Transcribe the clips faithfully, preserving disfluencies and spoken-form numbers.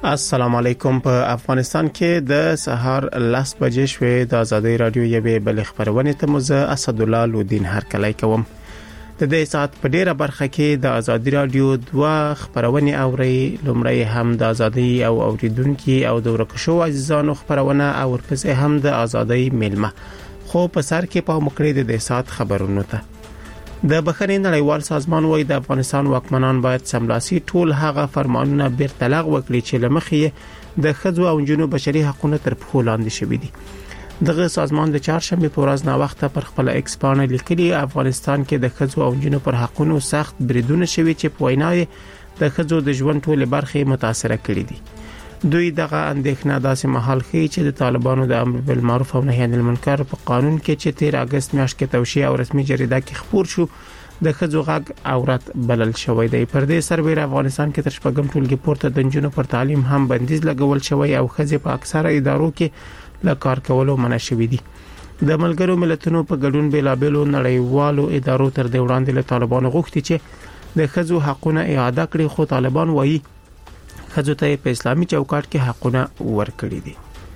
السلام علیکم. په افغانستان کې د سهار لس بجې شوې د ازادي رادیو یوې بل خبرونه ته مزه اسد الله لودین هر کله کوم. د دې سات په ډیره برخه کې د ازادي رادیو دوه خبرونه اوري. لومړی هم د ازادي او اوریدونکو او د ورکشو عزیزانو خبرونه او ورپسې هم د ازادي میلمه. خو په سر کې په مکړې د دې سات خبرونه ته د بخښنې نړیوال سازمان وایي د افغانستان واکمنان باید سملاسي ټول هغه فرمانونه بیرته لغوه کړي چې لمخې د ښځو او نجونو بشري حقوقو تر پښو لاندې شوي دي. دغه سازمان د چهارشنبه په ورځ نا وخت پر خپل ایکس باندې لیکلي افغانستان کې د ښځو او نجونو پر حقوقو سخت بریدونه شوي چې په ویناوي د ښځو د ژوند ټول برخې متاثر کړي دي. دوی دغه اندېښنه داسې محل خي چې د طالبانو د امر بالمعروف او نهي عن المنکر په قانون کې چې تیر اگست میاشت کې توشیح او رسمي جریده کې خبر شو د ښځو غږ عورت بلل شوی دی. پر دې سربېره افغانستان کې تر شپږم ټولګي پورته د نجونو پر تعلیم هم بندیز لګول شوی او ښځې په اکثره ادارو کې له کار کولو منع شوی دي. د ملګرو ملتونو په ګډون بېلابېلو نړیوالو ادارو تر دې وړاندې له طالبانو غوښتي چې د ښځو حقوقونه اعاده کړي، خو طالبان وایي ښځو ته په اسلامي چوکاټ کې حقونه ورکړي دي.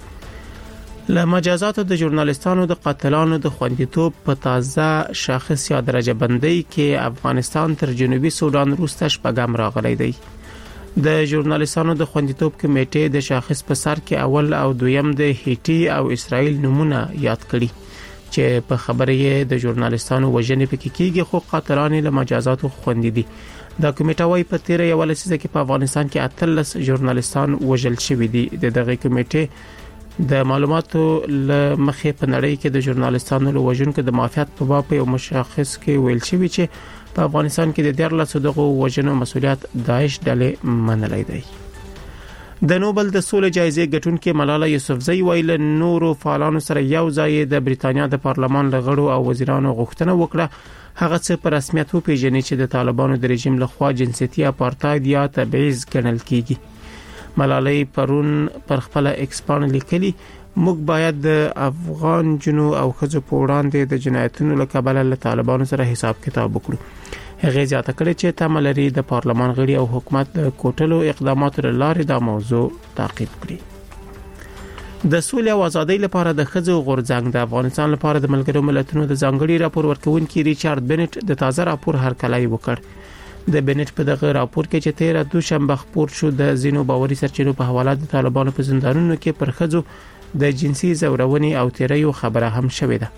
له مجازاتو د ژورنالستانو د قاتلانو د خوندیتوب په تازه شاخص یا درجه بندۍ کې افغانستان تر جنوبي سودان وروسته شپږم راغلی دی. د ژورنالستانو د خوندیتوب کمیټې د شاخص په سر کې اول او دویم د هیټي او اسرائیل نمونه یاد کړي چې په خبره یې د ژورنالستانو وژنې پکې کیږي، خو قاتلان له مجازاتو خوندي دي. دا کمیټه وايي په تیر یو لسیزه کې په افغانستان کې اتلس ژورنالستان وژل شوي دي. د دغه کمیټې د معلوماتو له مخې په نړۍ کې د ژورنالستانو له وژونکو د مافیات په باب یو مشخص کې ویل شوی چې په افغانستان کې د دیارلس دغه وژنو مسولیت داعش ډلې منلای دی. د نوبل د سولې جایزې ګټونکې ملاله یوسفزۍ ویل نورو فعالانو سره یو ځای د بریتانیا د پارلمان لغړو او وزیرانو غوښتنه وکړه هغه څه په رسمیت وپیژني چې د طالبانو د رژیم لخوا جنسيتي اپارټاید یا تبعیض ګڼل کیږي. ملاله پرون پر خپل ایکس باندې لیکلي موږ باید د افغان جنو او ښځو په وړاندې د جنایتونو له کبله له طالبانو سره حساب کتاب وکړو. هغه زیاته کړې چې تملري د پارلمان غړي او حکومت د کوټلو اقداماتو لارې دا موضوع تعقیب کړي. د سولې او ازادۍ لپاره د ښځو غورځنګ د افغانستان لپاره د ملګرو ملتونو د ځانګړي راپور ورکونکي ریچارډ بنټ د تازه راپور هرکلی وکړ. د بنټ په دغه راپور کې چې تیر دوشنبه خبر شو د زینو باوري سرچینو په حواله د طالبانو په زندانونو کې پر ښځو د جنسي زورونې او تیریو خبره هم شوې ده.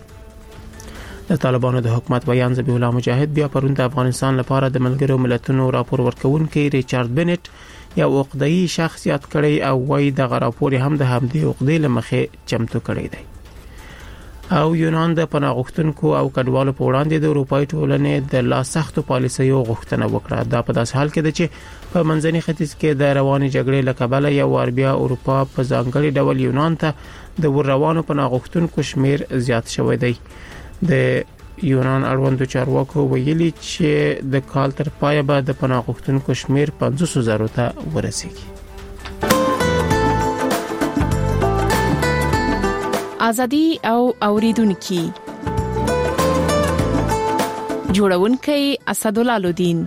د طالبانو د حکومت بیان ذبیح الله مجاهد بیا پرون د افغانستان لپاره د ملګرو ملتونو راپور ورکونکي ریچارډ بنټ یو عقده‌ای شخصیت کړي او وایي د غراپور هم د همدې عقدې لمخې چمتو کړي دی. او یونان د پناهغوښتونکو او کډوالو په وړاندې د اروپאי ټولنې د لا سختو پالیسیو غوښتنه وکړه. دا په داس حال کې ده چې په منځني ختیځ کې د رواني جګړې لکبله یو وار بیا اروپا په ځانګړي ډول یونان ته د ور روانو پناهغوښتونکو شمیر زیات شوی دی. د یونان اړوندو چارواکو ویلي چې د کال تر پایه به د پناهغوښتونکو شمیر پنځوس زره ته ورسیږي. ازادي او اوریدونکو جوړونکي اسد الله لودین.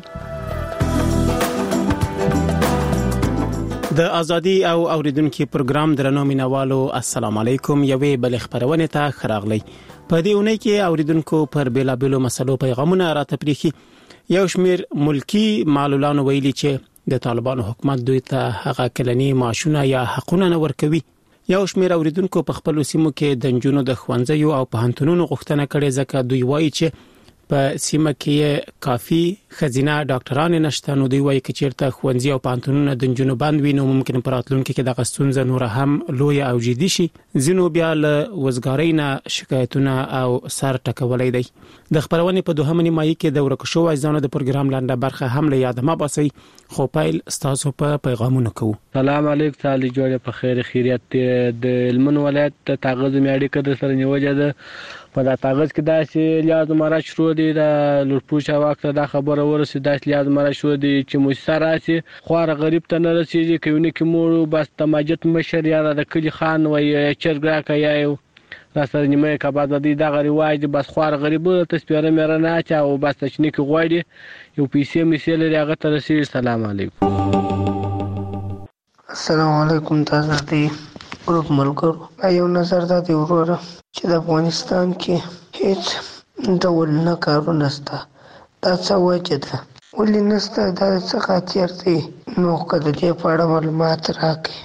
د ازادي او اوریدونکو پروګرام درنو مینوالو السلام علیکم. یوې بل خبرونه ته خراغلی. په دې اونۍ کې اوریدونکو پر بیلابېلو مسلو پیغامونه راته پریخي. یو شمیر ملکی معلولان ویلي چې د طالبانو حکومت دوی ته هغه کلنی معاشونه یا حقونه نه ورکوي. یو شمیر اوریدونکو په خپل سیمو کې د نجونو د خوندزیو او پوهنتونونو غوښتنه کړې ځکه دوی وایي چې په سیمه کې کافي خزینه ډاکټران نشته. نو دوی وایي چې چیرته خوندزي او پوهنتونونه د نجونو بند وي نو ممکن پر راتلونکي کې د غستونځ نور هم لوی او جدي شي. ځینو بیا له وزګارۍ نه شکایتونه او سر ټکولای دي. د خبرونه په دوهمه نیمایي کې د ورکشو وایزانو د پروګرام لاندې برخه هم له یاد ما باسي. خو پایل ستاسو په پیغامونو کوو. سلام علیکم. تعالی جوړه په خیر خیریت د هلمند ولایت ته تاغز میاړي کده سره نیوجه ده. په دا تاغز کې داسې لیاز مراد شروع دي د لورپوش وخت دا خبره ورسې داسې لیاز مراد شروع دي چې مستر راسي خوار غریب ته نه رسیږي کوي کې مور بس تماجت مشر یا د کلی خان وای چرګرا کوي یو راستر نیمه کباز دی دا غری وای بس خوار غریب ته سپیره مې نه چا او بس تشنیک غوړي یو پیسې میسل هغه ته رسیږي. سلام علیکم. السلام علیکم. تاسو د ګروپ ملګرو یو نظر دا دی وروره چې د افغانستان کې هیڅ ډول نه کارونه شته. دا څه وجه ده؟ ولې نشته؟ دا څه خاطر دی؟ نو که د دې په اړه معلومات راکړئ.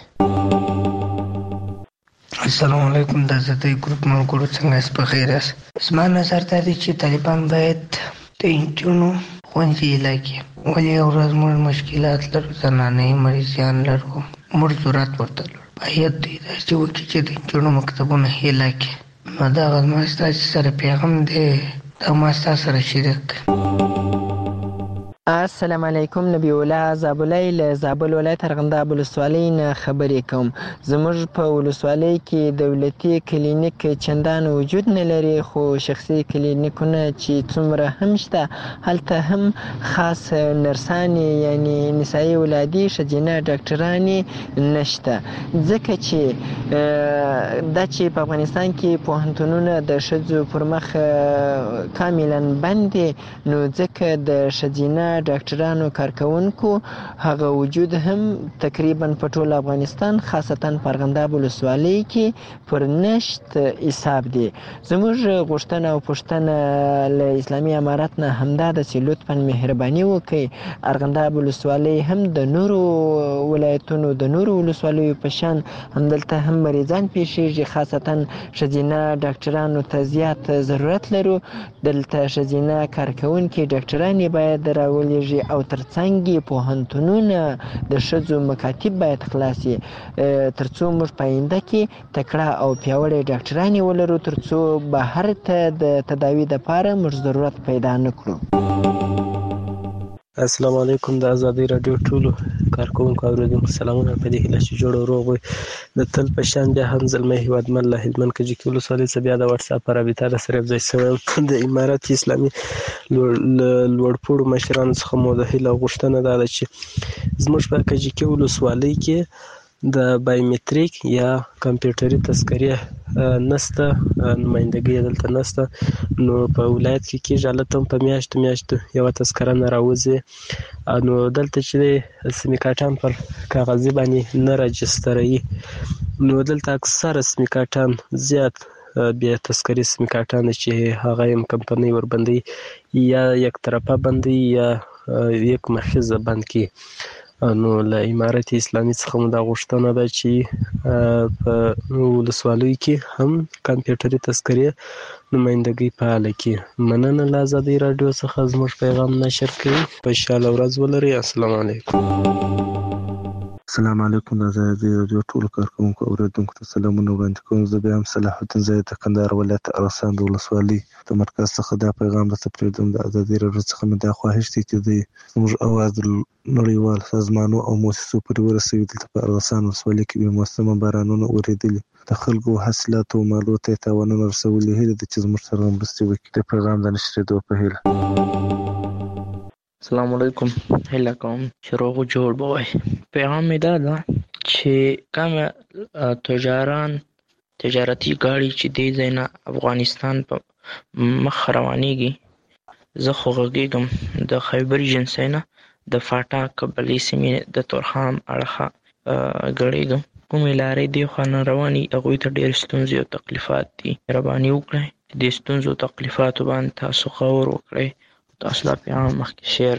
السلام علیکم. دا زه د ګروپ ملګرو څنګه یاست؟ په خیر یاست؟ زما نظر دا دی چې طالبان باید د نجونو ښوونځي علاقې ولې یو ورځ موږ مشکلات لرو، زنانې مریضیان لرو، موږ ضرورت ورته لرو، باید دوی داسې وکړي چې د نجونو مکتبونه هیله کړي. نو دغه زما ستاسې سره پیغام دی، دا ما ستا سره شریک کړي. السلام علیکم. نبی الله زابلی له زابل ولایت ارغنداب ولسوالۍ نه خبرې کوم. زموږ په ولسوالۍ کې دولتي کلینیک چندان وجود نه لري، خو شخصي کلینیکونه چې څومره هم شته هلته هم خاص نرسانې یعنی نسایي ولادي ښځینه ډاکټرانې نشته، ځکه چې دا چې په افغانستان کې پوهنتونونه د ښځو پر مخ کاملا بند دي، نو ځکه د ښځینه ډاکټرانو کارکونکو هغه وجود هم تقریبا په ټول افغانستان خاصتا په ارغنداب ولسوالۍ کې پر نشت حساب دی. زموږ غوښتنه او پوښتنه له اسلامي امارت نه همدا ده چې لطفا مهرباني وکړئ ارغنداب ولسوالۍ هم د نورو ولایتونو د نورو ولسوالیو په شان همدلته هم مریضان پیښیږي، خاصتا ښځینه ډاکټرانو ته زیات ضرورت لرو. دلته ښځینه کارکونکي ډاکټرانې باید راولېږي او ترڅنګ یې پوهنتونونه د ښځو مکاتب باید خلاص شي، ترڅو موږ په آینده کې تکړه او پیاوړې ډاکټرانې ولرو، ترڅو بهر ته د تداوي دپاره موږ ضرورت پیدا نه کړو. السلام علیکم. د ازادۍ راډیو ټولو کارکوونکو اورېدونکو سلامونه. په دې هیله چې جوړ او روغ وي. د تل په شان بیا هم زلمی هېوادمل له هلمند کجکي ولسوالۍ څخه بیا د وټساپ په رابطه را سره یوځای شوی د امارت اسلامي له لوړپوړو مشرانو څخه مو د هیله او غوښتنه دا ده چې زموږ په کجکي ولسوالۍ کې د بایومتریک یا کمپیوټري تذکرې نشته، نمایندګي دلته نشته. نو په ولایت کې کېږي هلته هم په میاشتو میاشتو یوه تذکره نه راوځي، نو دلته چې دی سیمې کارټان پر کاغذي باندې نه راجستروي، نو دلته اکثره سیمې کارټان زیات بیا تذکرې سیمې کارټان چې هغه هم کمپنۍ وربندوي یا یک طرفه بندوي یا یک مخیزه بند کړي. نو له امارت اسلامي څخه مو دا غوښتنه ده چې په ولسوالیو کې هم کمپیوټري تذکرې نمایندګي فعاله کړي. مننه له ازادۍ راډیو څخه زموږ پیغام نشر کړي. خوشحاله ورځ ولرئ. السلام علیکم. السلام علیکم. د ازادۍ راډیو ټولو کارکوونکو اورېدونکو ته سلامونه وړاندې کوم. زه بیا هم صلاح الدین زاید د کندهار ولایت ارغسان د ولسوالۍ د مرکز څخه دا پیغام درته پرېږدم. د ازادۍ راډیو څخه مې دا خواهش دی چې د زموږ اواز د نړیوال سازمانو او مؤسسو پورې ورسوي. دلته په ارغسان ولسوالۍ کې بې موسمه بارانونه اورېدلي، د خلکو حاصلاتو او مالو ته یې تاوانونه رسولي. هیله ده چې زموږ سره مرستې وکړي د پیغام د نشرېدو په هیله. السلام علیکم. هیله کوم چې روغ جوړ به وای. پیغام مې دا ده چې کوم تجاران تجارتي ګاډي چې دې ځای نه افغانستان په مخ روانېږي، زه خو غږېږم د خیبر ایجنسۍ نه د فاټا قبلې سیمې د تورخم اړخه ګړېږم. کومې لارې دې خوا نه روانې هغوی ته ډېرې ستونزې او تکلیفات دي. مهرباني وکړئ دې ستونزو او تکلیفاتو باندې تاسو غور وکړئ، تاسو دا پیغام مخکې شیر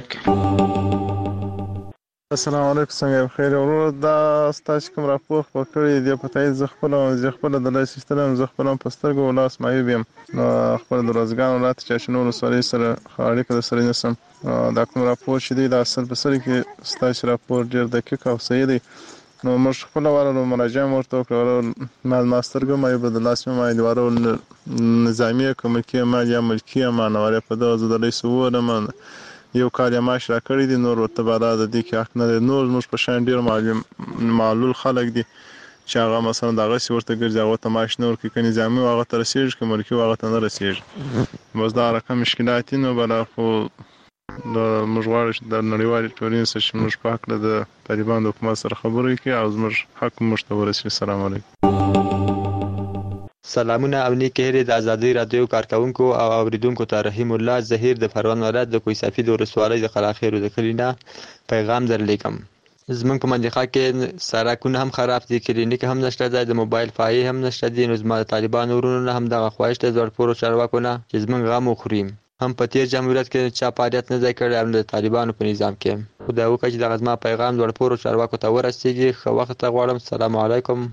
کړئ. السلام علیکم. څنګه بخیر ورور؟ دا ستاسو کوم راپور خپل کړی دی په تایید زه خپل زه خپل د لای سیستم زه خپل په سترګو ولاس مایوب یم. نو خپل د روزګان ولایت چې شنو ولسوالۍ سره اړیکه سره نسم. دا کوم راپور چې دی دا اصل په سر کې ستاسو راپور ډیر دقیق او صحیح دی. نو موږ خپل واره مراجعه ورته وکړو. ما ماسترګو مایوب د لاس مې مایل واره نظامی کومکی ما یا ملکی ما نه واره په دغه د لای سوور من یو کال یې معاش راکړی دی، نور ورته بالا د دې کې حق نه دی. نور زموږ په شان ډېر معلول خلک دي چې هغه مثلا دغسې ورته ګرځي، هغو ته معاش نه ورکوي، که نظامي و هغه ته رسېږي، که ملکي و هغه ته نه رسېږي. بس دا رقم مشکلات دي. نو بله خو موږ غواړو چې د نړیوالې ټولنې سره چې موږ په هکله د طالبانو د حکومت سره خبرې وکړي او زموږ حق موږ ته ورسوي. السلام علیکم. سلامونه او نیکې هیلې د ازادۍ راډیو کارکوونکو او اوریدونکو ته. رحیم الله زهیر د پروان ولایت د کوهي سفید ولسوالۍ د قلعه خیرو د کلي نه پیغام درلیږم. زمونږ په منطقه کې سړکونه هم خراب دي، کلینیک هم نشته دی، د موبایل فایي هم نشته دی. نو زما د طالبانو ورونو نه هم دغه خواهش دی زړپورو چارواکو نه چې زمونږ غم وخوري. هم په تیر جمهوریت کې چا فعالیت نه دی کړی، هم د طالبانو په نظام کې. خدای وکړي چې دغه زما پیغام زړپورو چارواکو ته ورسېږي. ښه وخت ته غواړم. السلام علیکم.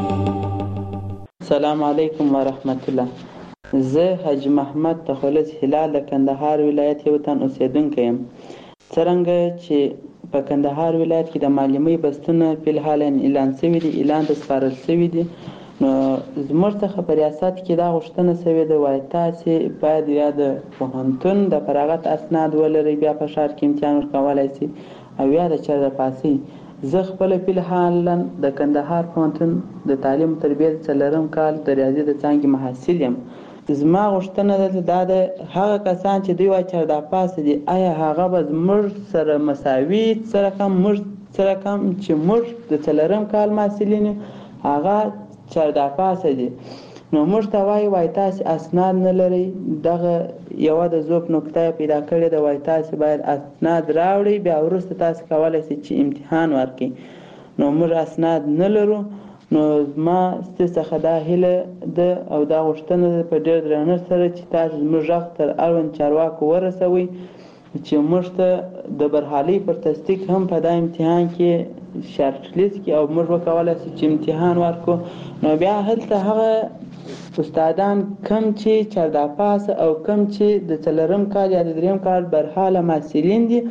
السلام علیکم ورحمت الله. زه حاجی محمد تخلص هلال د کندهار ولایت یو تن اوسیدونکی یم. څرنګه چې په کندهار ولایت کې د معلمۍ بستونه په الحال اعلان شوي دي، اعلان ته سپارل شوي دي، نو زموږ څخه په ریاست کې دا غوښتنه شوې ده وایي تاسې باید یا د پوهنتون د فراغت اسناد ولرئ، بیا په ښار کې امتحان ورکولی شي، او یا د چېرته پاسئ. زه خپله فی الحال د کندهار پوهنتون د تعلیم تربیت څلورم کال د ریاضي د څانګې محصل یم. زما غوښتنه ده دا د هغه کسان چې دوی وایي چارده پاسه دي، آیا هغه به زموږ سره مساوي سره کم موږ سره کم چې موږ د څلورم کال محصلین هغه چارده پاسه دي. نو موږ ته وایي وایي تاسې اسناد نه لرئ. دغه یوه د ذوب نکته پیدا کړې ده، وایي تاسې باید اسناد راوړئ، بیا وروسته تاسې کولی شئ چې امتحان ورکړئ. نو موږ اسناد نه لرو. نو زما ستاسو څخه دا هیله ده او دا غوښتنه ده په ډېر درنښت سره چې تاسو زموږ غږ تر اړوند چارواکو ورسوئ چې موږ ته د برحالۍ پر تصدیق هم په دا امتحان کې شارټ لیست کې او موږ وکولی شو چې امتحان ورکړو. نو بیا هلته هغه استادان کم چې چارده پاس او کم چې د څلورم کال یا د دریم کال برحاله محصلین دي،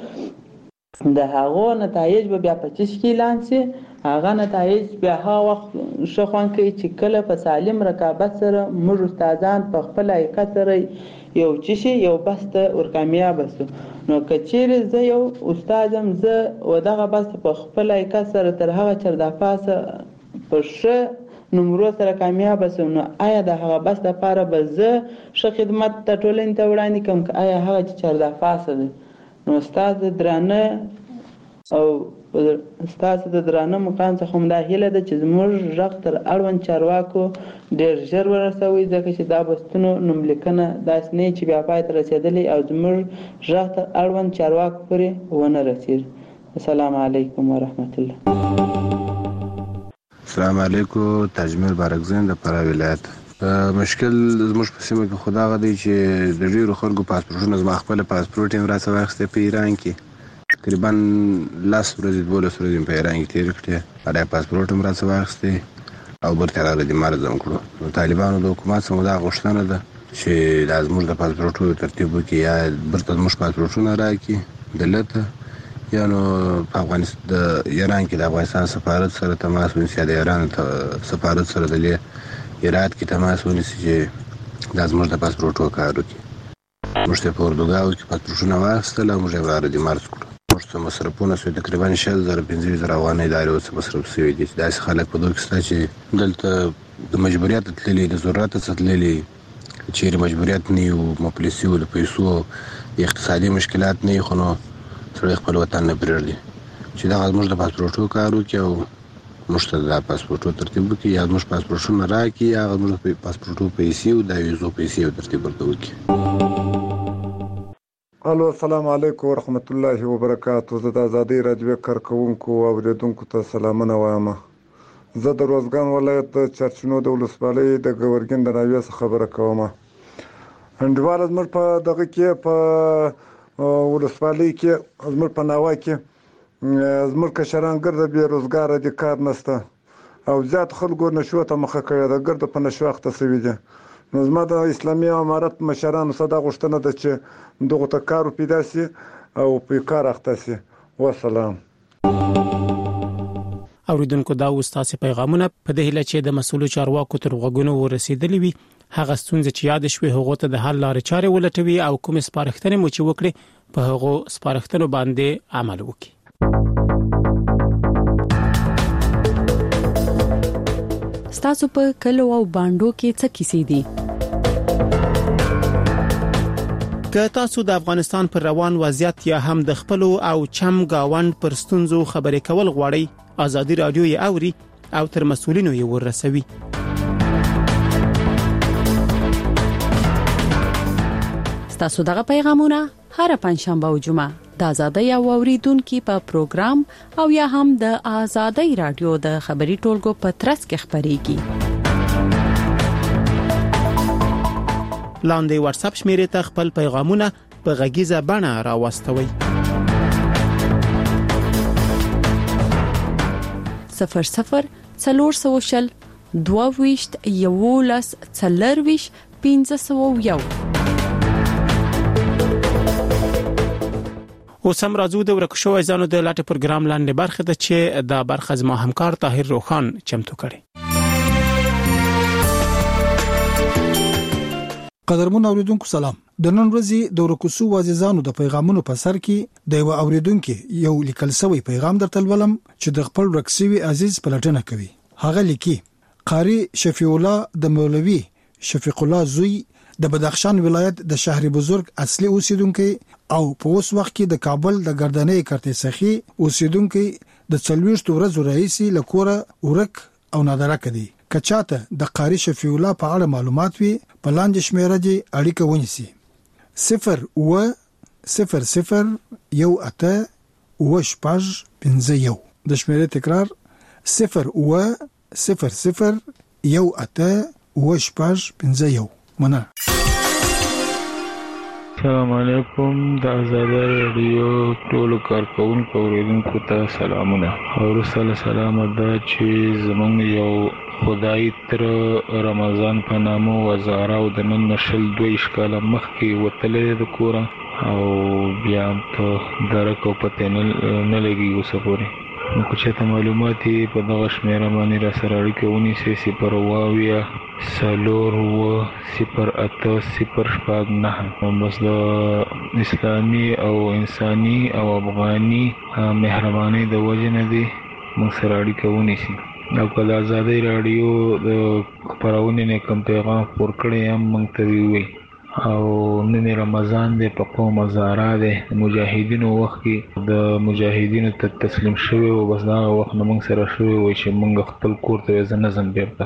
د هغو نتایج به بیا په چیش کې اعلان شي. هغه نتایج بیا هغه وخت ښه خوند کوي چې کله په سالم رقابت سره موږ استادان په خپل حقیقت سره یو څه شي یو بس ته ورکامیابه شو. نو که چیرې زه یو استاد یم، زه و دغه بس په خپل حقیقت سره تر هغه چارده پاسه په ښه نمرو سره کامیابه شم، نو آیا د هغه بس دپاره به زه ښه خدمت د ټولنې ته وړاندې کړم که آیا هغه چې چارده پاسه دی؟ نو ستاسو د درانه او ستاسو د درانه مقام څخه هم دا هیله ده چې زموږ غږ تر اړوند چارواکو ډېر ژر ورسوئ، ځکه چې دا بستونو نوملیکنه داسې نه وي چې بیا پای ته رسېدلی او زموږ غږ تر اړوند چارواکو پورې ونه رسېږي. السلام علیکم ورحمت الله. السلام علیکم. تاجمل بارکزین د فراه ولایت. مشکل زموږ په سیمه کې خو دغه دی چې د ډېرو خلکو پاسپورټونه، زما خپله پاسپورټ یم راڅه واخیستی په ایران کې، تقریبا لس ورځې دولس ورځې مې په ایران کې تېرې کړې، هغه پاسپورټ هم راڅه واخیستی او برته راغلی دي مرض هم کړو. نو طالبانو د حکومت څخه دا غوښتنه ده چې دا زموږ د پاسپورټونو ترتیب وکړي، یا برته زموږ پاسپورټونه راکړي دلته، یا نو په افغانستان د ایران کې د افغانستان سفارت سره تماس ونیسي، یا د ایران سفارت سره د هرات کې تماس ونیسي چې دا زموږ د پاسپورټو کار وکړي. موږ ته په اردوګاو کې پاسپورټونه واخیستل او موږ یې راغلي مرض کړو. موږ ته مصرفونه شوي تقریبا شل زره پنځه زره افغانۍ دارې اوس مصرف شوي دي. داسې خلک په دغه کې شته چې دلته د مجبوریت تللي، د ضرورت څخه تللي، چیرې مجبوریت نه وي او مفلسي وو، د پیسو اقتصادي مشکلات نه وي، خو نو سړی خپل وطن نه پرېږدي چې دغه زموږ د پاسپورټو کار وکړي او موږ ته د پاسپورټو ترتیب وکړي، یا زموږ پاسپورټونه راکړي، یا زموږ د پاسپورټو پیسې او د ویزو پیسې ترتیب ورته وکړي. الو السلام علیکم ورحمت الله وبرکاتو. زه د ازادۍ راډیو کارکوونکو او اورېدونکو ته سلامونه وایم. زه د روزګان ولایت د چرچنو د ولسوالۍ د ګورګین د ناویې څخه خبره کوم. انډیواله زموږ په دغه کې په ولسوالۍ کې زموږ په ناوه کې زموږ کشران ګرده بې روزګاره دي، کار نشته او زیات خلکو نشو ته مخه کړې ده، ګرده په نشو اخته شوي دي. نو زما د اسلامي امارت مشرانو څخه دا غوښتنه ده چې دغو ته کار پیدا شي او په کار اخته شي. وسلام. اوریدونکو دا ستاسو پیغامونه په دې هیله چې د مسؤلو چارواکو تر غوږونو ورسېدلې وي، هغه ستونزې چې یاد شوي هغه ته د حل لارې چارې ولټوي او کوم سپارښتنې مو چې وکړي په هغه سپارښتنو باندې عمل وکړي. ستاسو په کلو او باندو کې څه کیسې دي؟ که تاسو د افغانستان پر روان وضعیت یا هم د خپل او چم گاوند پر ستونزو خبرې کول غواړئ، ازادي رادیو یې اوري او تر مسؤلینو یې ورسوي. ستاسو دغه پیغامونه هر پنځشنبه او جمعه د آزادۍ او اوریدونکو په پروګرام او یا هم د آزادۍ رادیو د خبري ټولګو په ترڅ کې خبريږي. لاندې واتس اپ شمیرې ته خپل پیغامونه په غږیزه بڼه راوستوي. صفر صفر څلور سوشل دوه ویشت یولس څلرویشت پنځه سوه یو. اوس هم راځو د ورکشو ایزانو د لاټ پروګرام لاندې برخه ده چې د برخه زما همکار طاهر روخان چمتو کړي. قدرمن اوریدونکو سلام. د نن ورځې د ورکشو وازیزانو د پیغامونو په سر کې د یو اوریدونکو یو لیکل شوی پیغام درته ولم چې د خپل رکسوي عزیز پلټنه کوي. هغه لیکي قاری شفیع الله د مولوی شفیق الله زوی د بدخشان ولایت د شهر بزرگ اصلي اوسیدونکو او په اوس وخت کې د کابل د ګردنۍ کرتي سخي اوسیدونکو د څلويشت ورځې رئیسي لکوره ورک او نادره کړي. کچاته د قاری شفیع الله په اړه معلومات وي په لاندې شمیره دي اړیکه ونیسي صفر و صفر صفر یو اته و شپږ پنځه یو. د شمیره تکرار صفر و صفر صفر یو اته و شپږ پنځه یو. مننه. السلام علیکم. د آزادۍ رادیو ټول کارکونکو اوریدونکو ته سلامونه. ورسره سلام ده چې زمونږ یو خدای تر رمضان په نامو وزاره او د نن نشل دوه اشکاله مخکې وتلې د کوره او بیا په درک او پته نه لګي اوسه پورې. نو که چېرته معلومات په دغه شمیره باندې را سره اړیکه ونیسئ صفر اووه څلور اووه صفر اته صفر شپږ نهه. بس د اسلامي او انساني او افغاني مهربانۍ د وجې نه دی موږ سره اړیکه ونیسي. او که د آزادۍ راډیو د خپرونې نه کوم پیغام خپور کړی هم موږ ته ووایي. او نن رمضان دی په قوم هزاره دی مجاهدینو وخت کې د مجاهدینو ته تسلیم شوی او بس دا وخت نه موږ سره شوی وای چې موږ خپل کور ته ځنځم بیرته.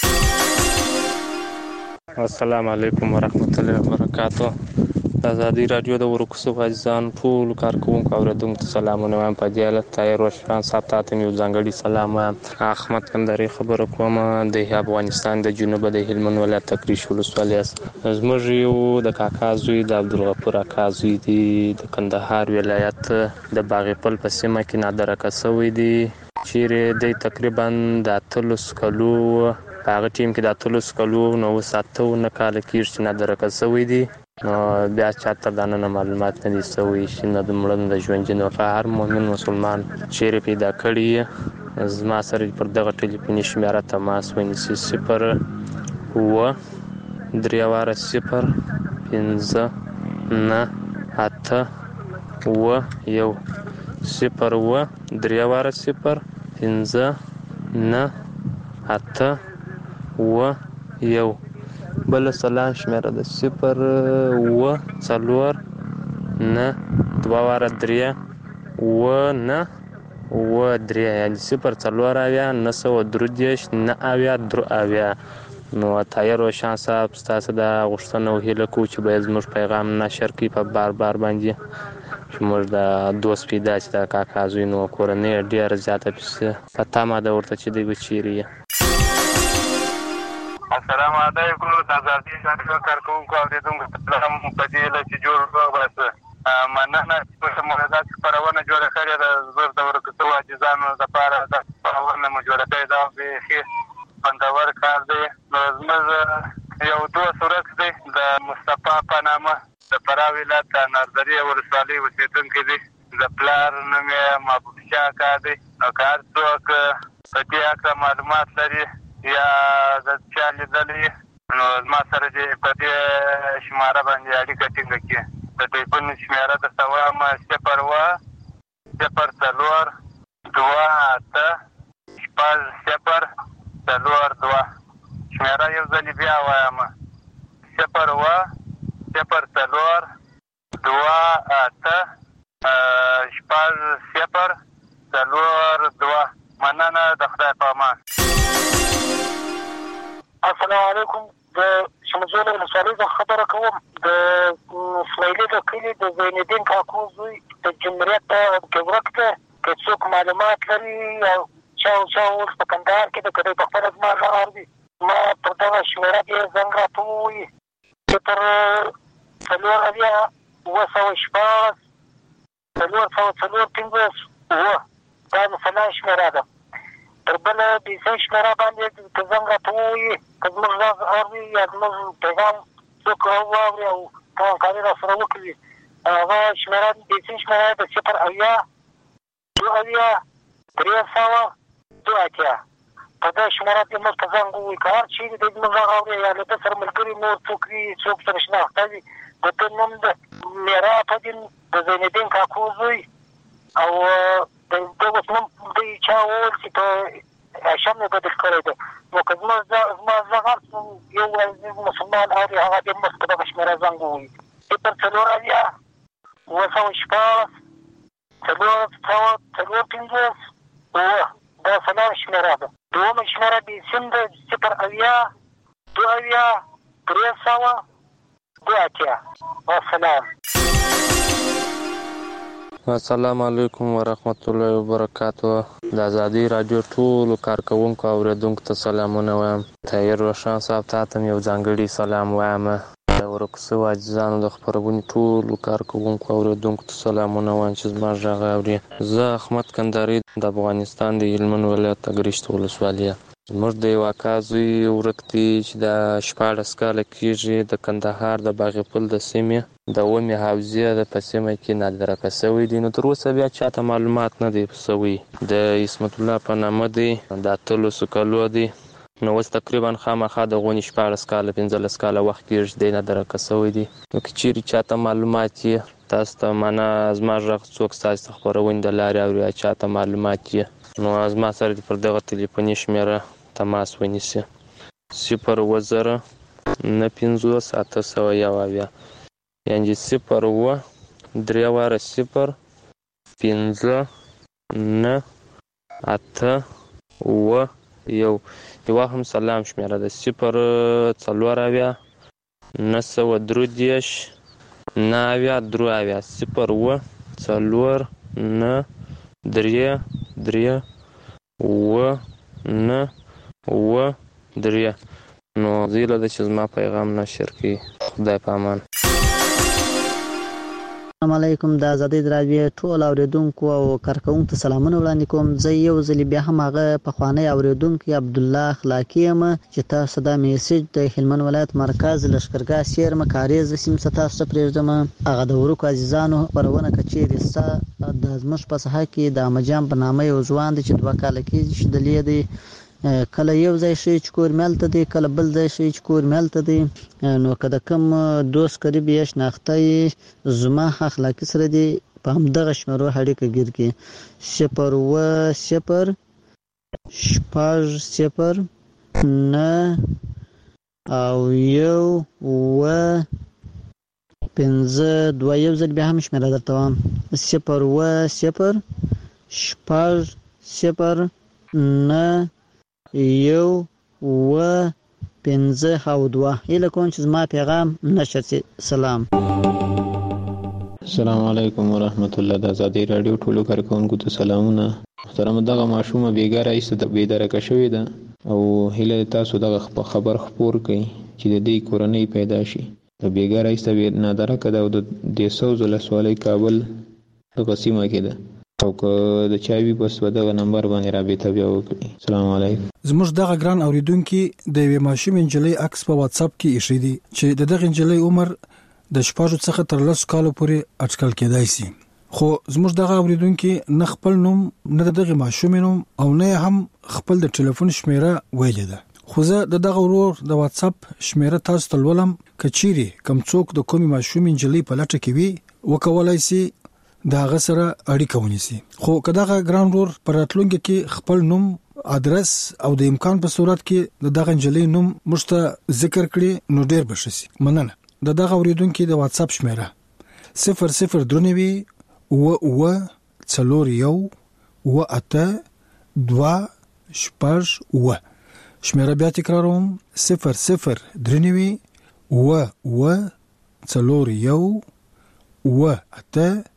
السلام علیکم ورحمت الله وبرکاتہ. آزادۍ رادیو د ورکشو عزیزان ټول کارکونکو اوریدونکو ته سلامونه وایم. په دې حالت طاهر روشن صاحب ته یو ځانګړي سلام وایم. احمد کندهاري خبره کوم د افغانستان د جنوب د هلمند ولایت تکریش ولسوالۍ. زموږ یو د کاکا زوی د عبدالغفور اکا زوی دی د کندهار ولایت د باغپل په سیمه کې نادرکه شوی دی چیرې د تقریبا د اتلس کلو په هغه ټیم کې د اتلس کلو نو ساتو نه کال کې چې نادرکه شوی دی. نو بیا چاته د نن معلومات نه دي سوي چې نه د مړن د ژوندینو هر مؤمن مسلمان چیرې پیدا کړی زما سره پر دغه ټلیفوني شمیره تماس ونیسي صفر اووه درې واره صفر پنځه نه اته اووه یو صفر اووه درې واره صفر پنځه نه اته اووه یو. بل سلام شمیره د صفر اووه څلور نه دوه واره درې اووه نه اووه درې یعنې صفر څلور اویا نه سوه درې دېرش نه اویا درې اویا. نو طاهر روشن صاحب ستاسو د غوښتنه او هیله کوو چې باید زموږ پیغام نشر کړي په بار بار باندې چې موږ د دوست پیدا چې د کاکا زوی نو کورنۍ ډېره زیاته په تمه ده ورته چې دوی به چیرې یې. السلام علیکم. د آزادۍ رادیو کارکونکو اوریدونکو سلام. په دې هیله چې جوړ وباسه مننه چې موږ دا خپرونه جوړه کړې ده. زه د ورکشو عزیزانو لپاره دا خپرونه مو جوړه کړې ده. بیخي خوندور کار دی. نو زموږ یو دوست ورک دی د مصطفی په نامه د فراه ولایت د نردرې ولسوالۍ اوسېدونکی دی. د پلار نوم یې محبوب شاه اکا دی. نو که هر څوک په دې هکله معلومات لري یا د چا لیدلی نو زما سره دې په دې شماره باندې اړیکه ټینګه کړي. د ټلیفون شمېره درته وایم صفر اووه صفر څلور دوه اته شپږ صفر څلور دوه. شمېره یو ځلې بیا وایم صفر اووه صفر څلور دوه اته شپږ صفر څلور دوه. مننه. د خدای په امان. السلام علیکم. د شمزول ولسوالۍ څخه خبره کوم. د اسماعیلي د کلي د زین الدین کاکو زوی د امنیت کې ورک ده. که څوک معلومات لري او چا او چا اوس په کندهار کې د که دی په خپله زما غږ اوري، ما پر دغه شمېره دې زنګ راته ووایي صفر څلور اویا اوه سوه شپاړس څلور سوه څلور پنځوس اوه، دا د سلا شمېره ده. تر بله بیسۍ شمېره باندې که زنګ راته ووایي، که زموږ غږ اوري یا زموږ پیغام څوک واوري او که همکاري را سره وکړي، هغه شمېره بیسۍ شمېره د صفر اویا دوه اویا درې سوه دوه اتیا. په دې شمېره کې موږ ته زنګ ووایي. که هر چېرې دی زموږ غږ اوري یا له ده سره ملګري نور څوک وي، څوک سره شناخته وي، د ده نوم د میرا فدین د زینالدین کاکو زوی او د ده اوس نوم دوی چا وویل چې په هاشم یې بدل کړی دی، نو که زما زما غږ هر څوک یو عزیز مسلمان اوري، هغه دې موږ په دغه شمېره زنګ ووایي. صفر څلور اویا اوه سوه شپاړس څلور سوه څلور پنځوس اوه، دا څلور شمېره ده. دومه شمېره بیسیم ده صفر اویا دوه اویا درې سوه دوه اتیا. والسلام. السلام علیکم ورحمت الله وبرکاته. د ازادي راډیو ټولو کارکوونکو او اورېدونکو ته سلامونه وایم. طاهر روښان صاحب ته هم یو ځانګړی سلام وایم. د ورکو سوو عزیزانو د خپرونې ټولو کارکوونکو او اورېدونکو ته سلامونه وایم چې زما غږ اوري. زه احمد کندهاري د افغانستان د هلمند ولایت اګرشت ولسوالي یم. زموږ د یو اکا زوی ورک دی چې د شپاړس کاله کېږي، د کندهار د باغ پل د سیمې د اومې حوزې د په سیمه کې نادرکه شوی دی. نو تر اوسه بیا چاته معلومات نه دی شوی. د عصمت الله په نامه دی، د اتلسو کالو دی. نو اوس تقریبا خامخا د غونې شپاړس کاله پنځلس کاله وخت کېږي دی نادرکه شوی دی. نو که چیرې چاته معلومات یې تاسو ته معنا زما غږ څوک ستاسو ته خپرونې د لارې اوري یا چاته معلومات یې، نو زما سره دې پر دغه تلیفوني شمېره تماس ونیسي. صفر اووه زره نهه پنځوس اته سوه یو اویا، یعنې صفر اووه درې واره صفر پنځه نهه اته اووه یو. یوه هم سلام شمېره ده صفر څلور اویا نهه سوه درې دېرش نهه اویا درې اویا. صفر اووه څلور نهه درې درې اووه نهه اووه درې. نو زه هیله ده چې زما پیغام نشر کړي. خدای په امان. السلام علیکم. د ازادۍ راډیو ټول اوریدونکو او کارکوونکو ته سلامونه وړاندې کوم. زه یو ځل بیا هم هغه پخوانی اوریدونکی عبدالله اخلاقی یم چې تاسو دا میسج د هلمند ولایت مرکز لښکرګاه سیرمه کاریز سیمې څخه تاسو ته پرېږدم. هغه د ورکو عزیزانو خپرونه که چیرې ستا د زموږ په ساحه کې د احمدجان په نامه یو ځوان دی چې دوه کاله کېږي چې دلې دی، کله یو ځای شي چې کور ملته دی، کله بل ځای شي چې کور ملته دی. نو که د کوم دوست قریب یې شناخته یې زما اخلاقي سره دی په همدغه شمېرو اړیکه ګیر کړي. صفر اووه صفر شپږ صفر نهه او یو اووه پنځه دوه. یو ځل بیا هم شمېره درته وایم صفر اووه صفر شپږ صفر نهه یو اووه پنځه او دوه. هیله کوم چې زما پیغام نشر شي. سلام. السلام علیکم ورحمت الله. د ازادۍ راډیو ټولو کارکوونکو ته سلامونه. محترم دغه ماشومه بیګاره ایسته د بیدرکه شوې ده او هیله تاسو دغه خبر خپور کړئ چې د دې کورنۍ پیدا شي. د بیګاره ایسته نادرکه ده او د دیسوز ولسوالۍ کابل دغه سیمه کې ده او که د چاوي بس په دغه نمبر باندې رابطه بیا وکړي. السلام علیکم. زموږ دغه ګران اوریدونکي د یوې ماشومې نجلۍ عکس په واتس اپ کې ایښی دی چې د دغه نجلۍ عمر د شپږو څخه تر لسو کالو پورې اټکل کېدای شي. خو زموږ دغه اوریدونکي نه خپل نوم نه دغه ماشومې نوم او نه هم خپل د ټلیفون شمیره ویلې ده. خو زه د دغه ورور د واتس اپ شمیره تاسو ته لولم. که چیرې کوم څوک د کومې ماشومې نجلۍ په لټه کې وي وکولای شي د هغه سره اړیکه ونیسي. خو که دغه ګران ورور په راتلونکي کې خپل نوم ادرس او د امکان په صورت کې د دغه نجلۍ نوم موږ ته ذکر کړي نو ډیر به ښه شي. مننه. د دغه اوریدونکي د واتس اپ شمیره صفر صفر درنوي اوه اوه څلور یو اوه اته دوه شپږ اوه. شمیره بیا تکراروم صفر صفر درنوي اوه اوه څلور یو اوه اته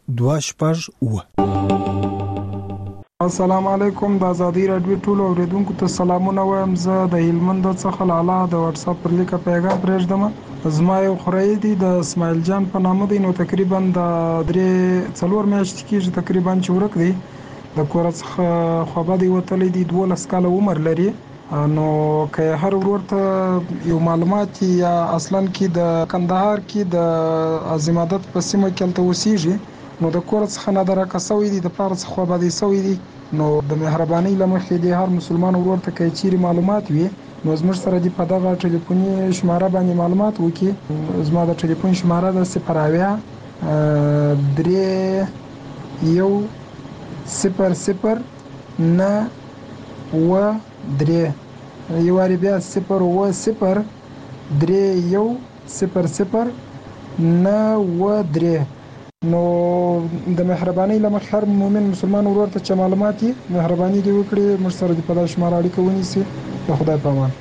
دوه شپږ اوه. السلام علیکم. د ازادي راډیو ټولو اوریدونکو ته سلامونه وایم. زه د هلمند څخه لاله د واتس اپ پر لیکه پیغام پرېږدم. زما یو خورای دی د اسماعیل جان په نامه دی، نو تقریبا د درې څلور میاشتې کېږي تقریبا چې ورک دی. د کور څخه خوابه دی وتلی دی، دولس کاله عمر لري. نو که هر ورور ته یو معلومات یا اصلا کې د کندهار کې د عظیمادت په سیمه کې هلته اوسېږي، نو د کور څخه نه درکه سوی دی، د پلار څخه خوابه دی سوی دی. نو د مهرباني له مخې د هر مسلمان ورور ته که چیرې معلومات وي، نو زموږ سره دی په دغه ټلیفوني شماره باندې معلومات وکړي. زما د ټلیفون شماره ده صفر اویا درې یو صفر صفر نه اوه درې، یو وارې بیا صفر اوه صفر درې یو صفر صفر نه اوه درې. نو د مهرباني له مخې هر مؤمن مسلمان ورور ته چې معلومات یې مهرباني دی وکړي، موږ سره د په دغه شماره اړیکه ونیسي. د خدای په امان.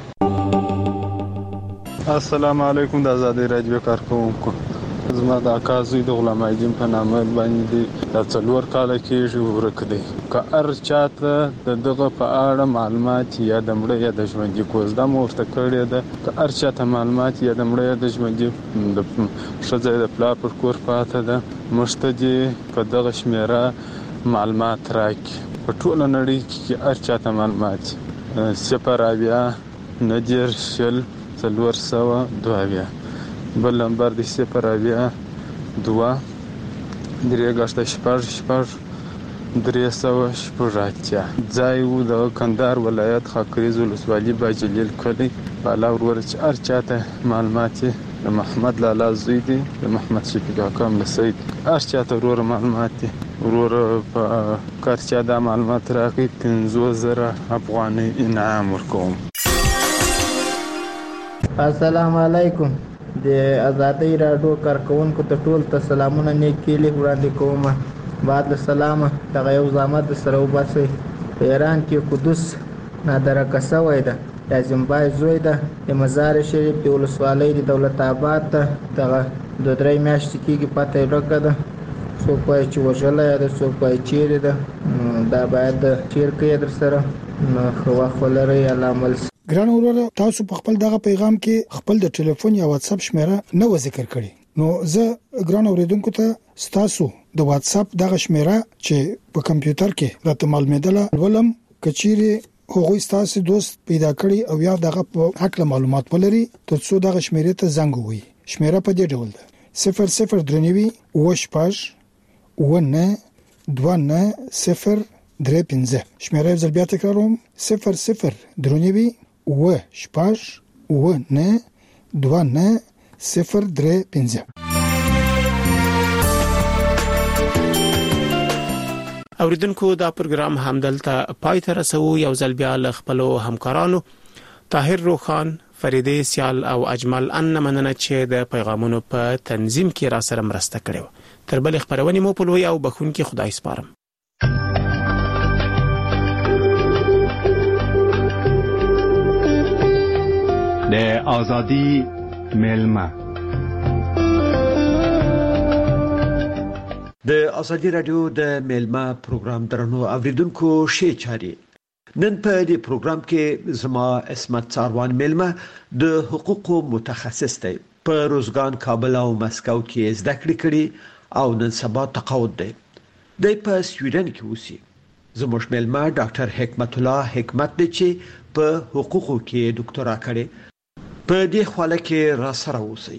السلام علیکم. د ازادي راډیو کارکونکو، زما د اکا زوی د غلام حاجم په نامه باندې د څلور کاله کېږي ورک دی. که هر چاته د دغه په اړه معلومات یا د مړه یا د ژوندي کوزده مو ورته کړې ده، که هر چاته معلومات یا د مړه یا د ژوندي د ښځه د پلار پر کور پاته ده، موږ ته دې په دغه شمېره معلومات راکړي. په ټوله نړۍ کې هر چاته معلومات صفر اویا نهه دېرش شل څلور سوه دوه اویا. بل نمبر دی صفر اویا دوه درې ګشته شپږ شپږ درې سوه شپږ اتیا. ځای و د کندهار ولایت خاکریز ولسوالي باجلیل کلی. بالا ورور چې هر چاته معلومات د محمد لالا زوی دی، د محمد شفیق اکا ملسید، هر چاته ورور معلومات دی. ورور په کار چا دا معلومات راکړي پنځوس زره افغانۍ انعام ورکوم. السلام علیکم. د ازادي راډیو کارکونکو ته ټول ته سلامونه نیکیلي وړاندې کوم. بعد السلام. دغه یو زحمت سره وباسئ. په ایران کې قدس نادرکه سوی ده، د زیمبای زوی ده، د مزار شریف د ولسوالۍ د دولت آباد ته دغه دوه درې میاشتې کېږي پته یې ورکه ده. څوک وایي چې وژلی ده، څوک وایي چیرې ده. دا باید چیر کړي در سره. نو ښه وخت ولرئ. الله عمل. ګران وروره، تاسو په خپل دغه پیغام کې خپل د ټلیفون یا واتس اپ شمیره نه و ذکر کړی، نو زه ګران اوریدونکو ته ستاسو د واتس اپ دغه شمیره چې په کمپیوټر کې راته معلومېدله ولم، کچيري هغوی ستاسو دوست پیدا کړی او یا دغه په حق معلومات ولري، ترڅو دغه شمیره ته زنګ ووهي. شمیره په دې ډول ده: صفر صفر درنوي اوه شپږ اوه نه دوه نه صفر درې پنځه. شمیره یې ځل بیا تکراروم: صفر صفر درنوي اوه شپږ اوه نه دوه نه صفر درې پنځه. اوریدونکو، دا پروګرام همدلته پای ته رسو. یو ځل بیا له خپلو همکارانو طاهر روخان، فریده سیال او اجمل ان مننه چې د پیغامونو په تنظیم کې را سره مرسته کړې. تر بل خبرونه مو په لوی او بخونکي خدای سپارم. د ازادي ملما د ازادي رادیو د ملما پروګرام درنو اوریدونکو شي چاري. نن په دې پروګرام کې زما اسمت څاروان ملما د حقوقو متخصص دی. په روزګان، کابل او مسکو کې زده کړې کړې او نن سبا تقاعد دی. د په سویډن کې اوسي. زموږ ملما ډاکټر حکمت الله حکمت دی چې په حقوقو کې ډاکټرا کړې. په دې خواله کې را سره اوسئ.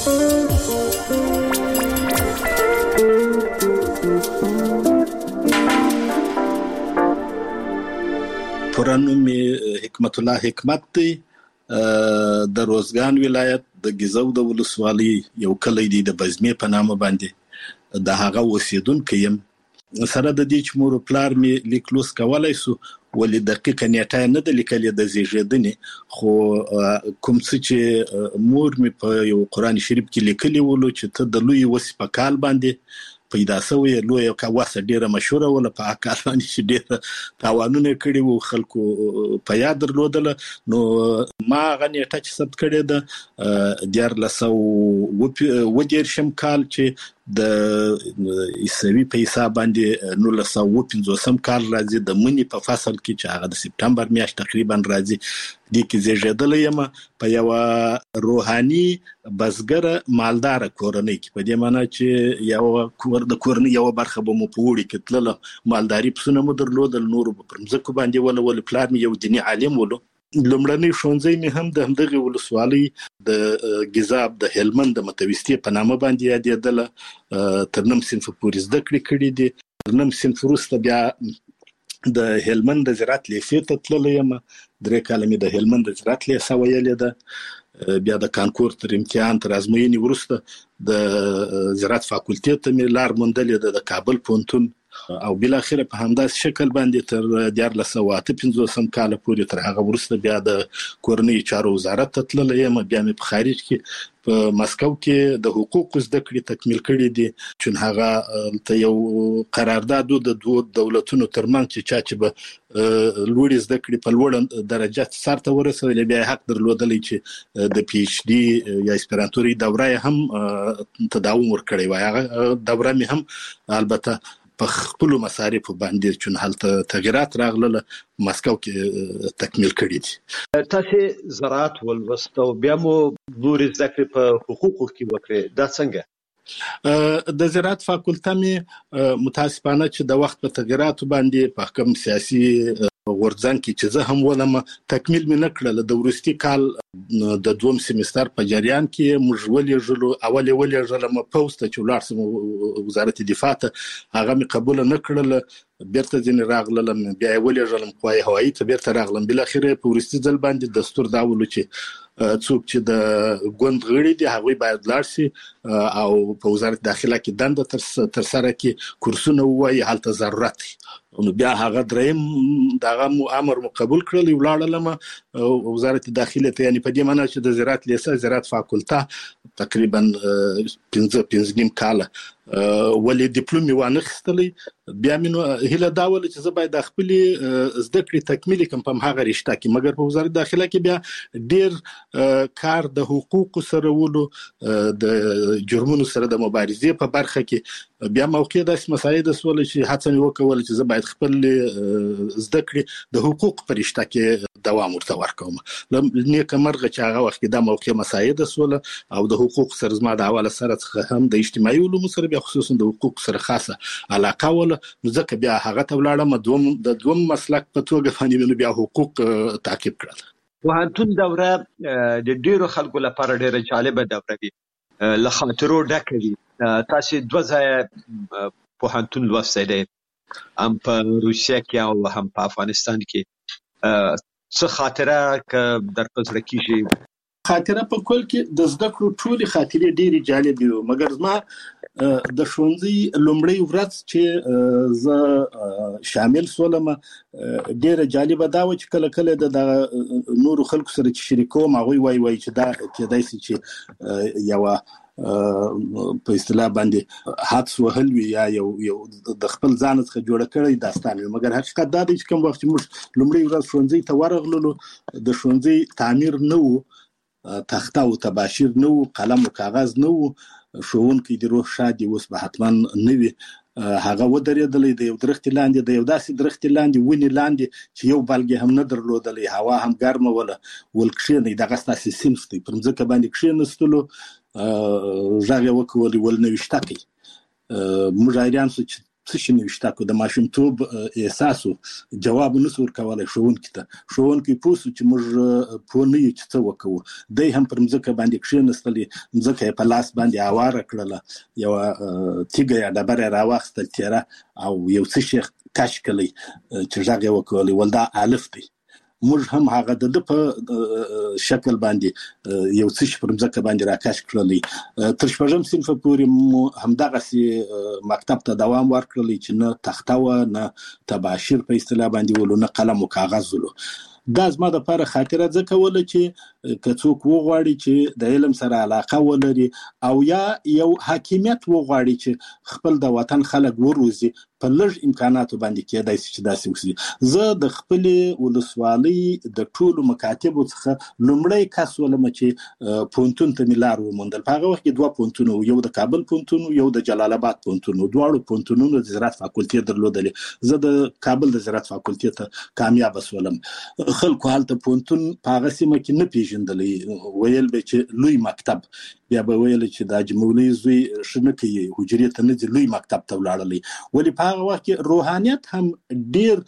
پرانو می حکمت الله حکمت دی. د روزګان ولایت د گیزو د ولسوالۍ یو کلی دی د بزمې په نامه باندې د هغه اوسیدونکو یم. سره د دې چې مور پلار می لیکلوس کولای سو ولې دقیقه نیټه نه د لیکلې د زیږیدنې خو کوم څه چې مور مې په یو قرآن شریف کې لیکلي ولو چې ته د لوی وسی په کال باندې پیدا شوی لوی یو کاواسه ډیره مشهوره ولا په کال باندې چې ډیره تاوانونه کړي وو خلکو په یاد درلودل نو ما غنیټه چې ثبت کړي ده دیار لسو و دیر شم کال چې د عیسوي په حساب باندې نو لسو و پنځوسم کال راځي د منی په فصل کې چې هغه د سپتمبر میاشت تقریبا راځي د کې زیږیدل یم په یو روحاني بزګر مالدار کورنۍ کې په دې معنی چې یو کور د کورنۍ یو برخه به مو په وړي کې تلله مالداري پسونه مو درلودل نور په مځکو باندې ول ول پلان مې یو دیني عالم ولو لومړنی ښوونځی مې هم د همدغه ولسوالۍ د ګیزاب د هلمند د متوسطې په نامه باندې یادېدله تر نهم صنف پورې زده کړې کړې دي تر نهم صنف وروسته بیا د هلمند د زراعت لیسې ته تللی یم درې کاله مې د هلمند د زراعت لیسه ویلې ده بیا د کانکور تر امتحان تر ازموینې وروسته د زراعت فاکولټې ته مې لار موندلې ده د کابل پوهنتون او بل اخر په همداس شکل باندې تر دیار لسو اته پنځوسم کال پورې تر هغه وروسته بیا د کورنۍ چارو وزارت ته تللی یم بیا مې په خارج کې په مسکو کې د حقوقو زده کړې تکمیل کړې دي چې هغه ته یو قرارداد د دوه دولتونو ترمنځ چې چا چې به لوړ زده کړې په لوړ درجه سره ته ورسېدل بیا حق درلودلی چې د پی ایچ ډي یا اسپرانتوري دوره هم تداوم ورکړي وای هغه دوره مې هم البته په خپل مصارف باندې چې هلته تغیرات راغله مسکو کې تکمیل کړی دي تاسو زراعت ولوستو بیا مو نور ذکر په حقوقو کې وکړه دا څنګه د زراعت فاکولټه مې متاسفانه چې د وخت په تغیراتو باندې په حکم سیاسي غورځنګ کې چې زه هم ولم تکمیل مې نکړل د ورستي کال د دوم سیمستر په جریان کې موږ ولې جلو اول ولې جلم پوسټ چې ولارسم وزارت دفاع ته هغه مې قبول نکړل بیرته ځین راغلم بیا ولې جلم قوای هوایی ته بیرته راغلم بل اخر په ورستي ځل باندې دستور داولو چې څوک چې د ګوند غړي دي هغه باید لاړ شي او په وزارت داخله کې دنده تر سره کې کورسونه وایي حالت ضرورت نو بیا هغه دریم دغه امر مقبول کړل ولاړلم وزارت داخله ته یعنی په دې معنی چې د زراعت لیسه زراعت فاکولټه تقریبا پنځه پنځه نیم کال ولې ډیپلوم وانه خستلې بیا مې هله داول چې زه باید خپل زده کړې تکمیل کوم په هغه رشته کې مګر په وزارت داخله کې بیا ډیر کار د حقوقو سره ولو د جرمونو سره د مبارزې په برخه کې بیا موقع د مسایل د سوال چې هڅه مې وکول چې زه باید خپل زده کړې د حقوق په رشته کې دوام ورته ورکوم لنیک مرغه چې هغه وخت د موقع مسایل د سوال او د حقوق سره زما د حواله سره هم د اجتماعي علومو سره خصوصا د حقوق سره خاصه علاقه ول ځکه بیا هغه ته ولاړم دوم د دوم مسلک په توګه باندې بیا حقوق تعقیب کړل وهانتون دوره د ډیرو خلکو لپاره ډیره جالبه دوره دي له خاطرو ډکه دي تاسو دوه ځای وهانتون لوستی دی هم په روسیه کې او هم په افغانستان کې څه خاطره در پزړه کیږي خاطره په کول کې د زده کړو ټولې خاطرې ډېرې جالبې وو مګر زما د ښوونځي لومړی ورځ چې زه شامل سولم ډېره جالبه دا و چې کله کله د نورو خلکو سره چې شریکوم هغوی وایي وایي چې دا کېدای شي چې یوه په اصطلاح باندې حدس وهل وي یا یو یو د خپل ځان څخه جوړ کړی داستان وي مګر حقیقت دا دی چې کوم وخت موږ لومړی ورځ ښوونځي ته ورغلو د ښوونځي تعمیر نه و تخته او تباشیر نه و قلم او کاغذ نه و ښوونکی د روح شادي اوس به حتما نه وي هغه ودرېدلې د یو درخت لاندې د یو داسې درخت لاندې ونی لاندې چې یو بلګې هم نه درلودلې هوا هم ګرمه ولا ول کښینې دغه ستاسو صنف دی پر ځکه باندې کښینستلو ژغ وکولې ول نوښته کوي موږ ایران څه څه شي نوښته کو د ماشومتوب احساسو جواب نسو ورکولای ښوونکي ته ښوونکي پوسو چې موږ په نه یو څه وکړو دای هم پر ځکه باندې کښینستلې ځکه په لاس باندې اواره کړله یو تیګه یا ډبره راوخته تیرا او یو څه شي کاش کلی چې ژغ وکولې ولدا الف دی موږ هم هغه د په شکل باندې یو څه شي پر ځکه باندې راکاش کړلې. تر شپږم صنف پورې همدغه سي مکتب ته دوام ورکړلې چې نه تخته و نه تباشیر په اصطلاح باندې ولو نه قلم او کاغذ ولو. دا زما د لپاره خاطره ځکه ولا چې که څوک وغواړي چې د علم سره علاقه ولري او یا یو حاکمیت وغواړي چې خپل د وطن خلک وروزي په لږ امکاناتو باندې کېدای شي چې داسې وکړي. زه د خپل ولسوالۍ د ټولو مکاتبو څخه لومړی کس ولم چې پونتون ته ملار وموندل. په هغه وخت کې دوه پونتونه، یو د کابل پونتون یو د جلال آباد پونتون، دواړو پونتونونو د زراعت فاکولټي درلودلې. زه د کابل د زراعت فاکولټي ته کامیاب شولم. خلکو هلته پونتون په هغه سیمه کې نه پیژندلې، ویل به چې لوی مکتب، بیا به ویل چې د جمهوری زوی شنه کوي حجرې ته نه ځي، لوی مکتب ته ولاړلې. ولی په هغه وخت کې روحانيت هم ډیر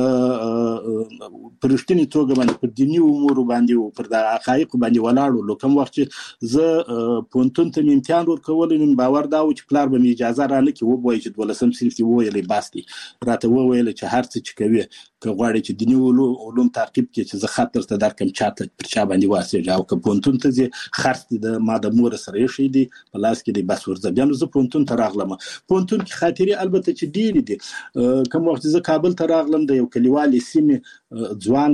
پرشتنی توګه باندې پر دینی امور باندې او پر د حقایق باندې ولاړو. لکه کوم وخت چې زه پونتون ته امتحان ورکول نن باور دا و چې پلار به اجازه را نه کوي وایي چې ولسم صرف دی ویلې باسي راته وویل چې هر څه چې کوي که غواړي چې دینی علوم تعقیب کړي چې زه خاطر ته درکم چاته پر چا باندې واسه او که پونتون ته زه خرڅ د ما د مور سره شي دی په لاس کې دی بس ورځ بیا نو زه پونتون ته راغلم. پونتون کې خاطرې البته چې ډېری دي. کوم وخت زه کابل ته راغلم د یو کلیوالي سیمه ځوان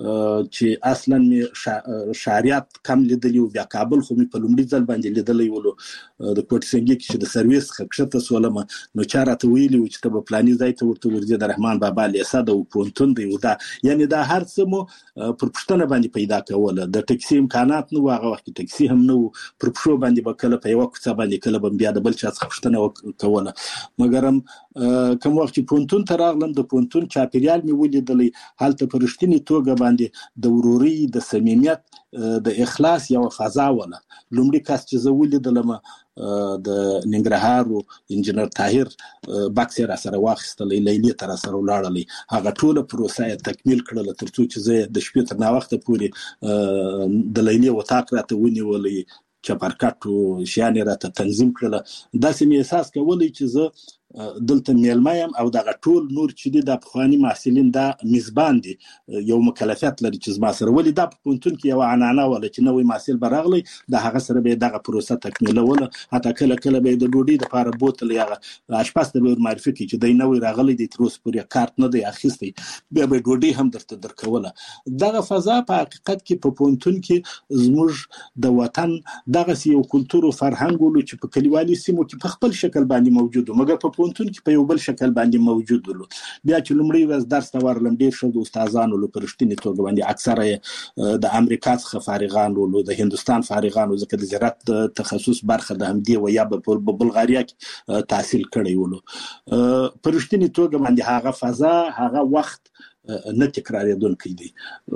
چې اصلا می شاریات کم لیدلی او بیا کابل خو می په لومړي ځل باندې لیدلی ولو د کوټ سنگي کې د سرویس خښته سولم نو چارته ویلی چې ته په پلاني ځای ته ورته ورځي د رحمان بابا لیسا د پونتون دی ودا یعنی دا هر څه مو پر پښتنه باندې پیدا کوله. د ټکسي امکانات نو هغه وخت ټکسي هم نو پر پښو باندې بکله په یو وخت باندې کله بم بیا د بل چا څخه پښتنه کوله. مګرم کوم وخت چې پونتون ته راغلم د پونتون چاپیریال می ولیدلې هلته پرشتنی توګه باندې د وروري د صمیمیت د اخلاص یو فضا ولا. لومړی کس چې زه ولیدلم د ننګرهار انجنیر طاهر بکس را سره واخیستلې لیلی تر سره ولاړلې. هغه ټوله پروسه تکمیل کړل ترڅو چې زه د شپې تر نا وخت پورې د لیلی وتاق راته ونیولې چپرکټو شیان راته تنظیم کړل. داسې می احساس کولای چې زه دلته میلمایم او دغه ټول نور چې د افغاني محصلین دا میزبان دي یو مکلفیت لري چې زما سره ولې د پونتون کې یو عنانه ولا چې نوې محصل برغلی د هغه سره به دغه پروسه تکمیلول حتی کله کله به د ډوډۍ د لپاره بوتل یا اشپاس د معرفي کې چې د نوې راغلی د تروس پورې کارت نه دی اخیستی به به ډوډۍ هم درته درکوله. دغه فضا په حقیقت کې په پونتون کې زموږ د وطن دغه یو کلتور او فرهنګ ولو چې په کلیوالي سیمو کې په خپل شکل باندې موجود مګر په پونتون کې په یو بل شکل باندې موجود ولو. بیا چې لومړی ورځ درس ته ورلم ډیر شو د استادانو له پرشتنی توګه باندې اکثره د امریکا څخه فارغان ولو د هندستان فارغان ځکه د زراعت تخصص برخه د همدی و یا په بلغاریا کې تحصیل کړی ولو. پرشتنی توګه باندې هغه فضا هغه وخت نه تکرارېدونکی دی.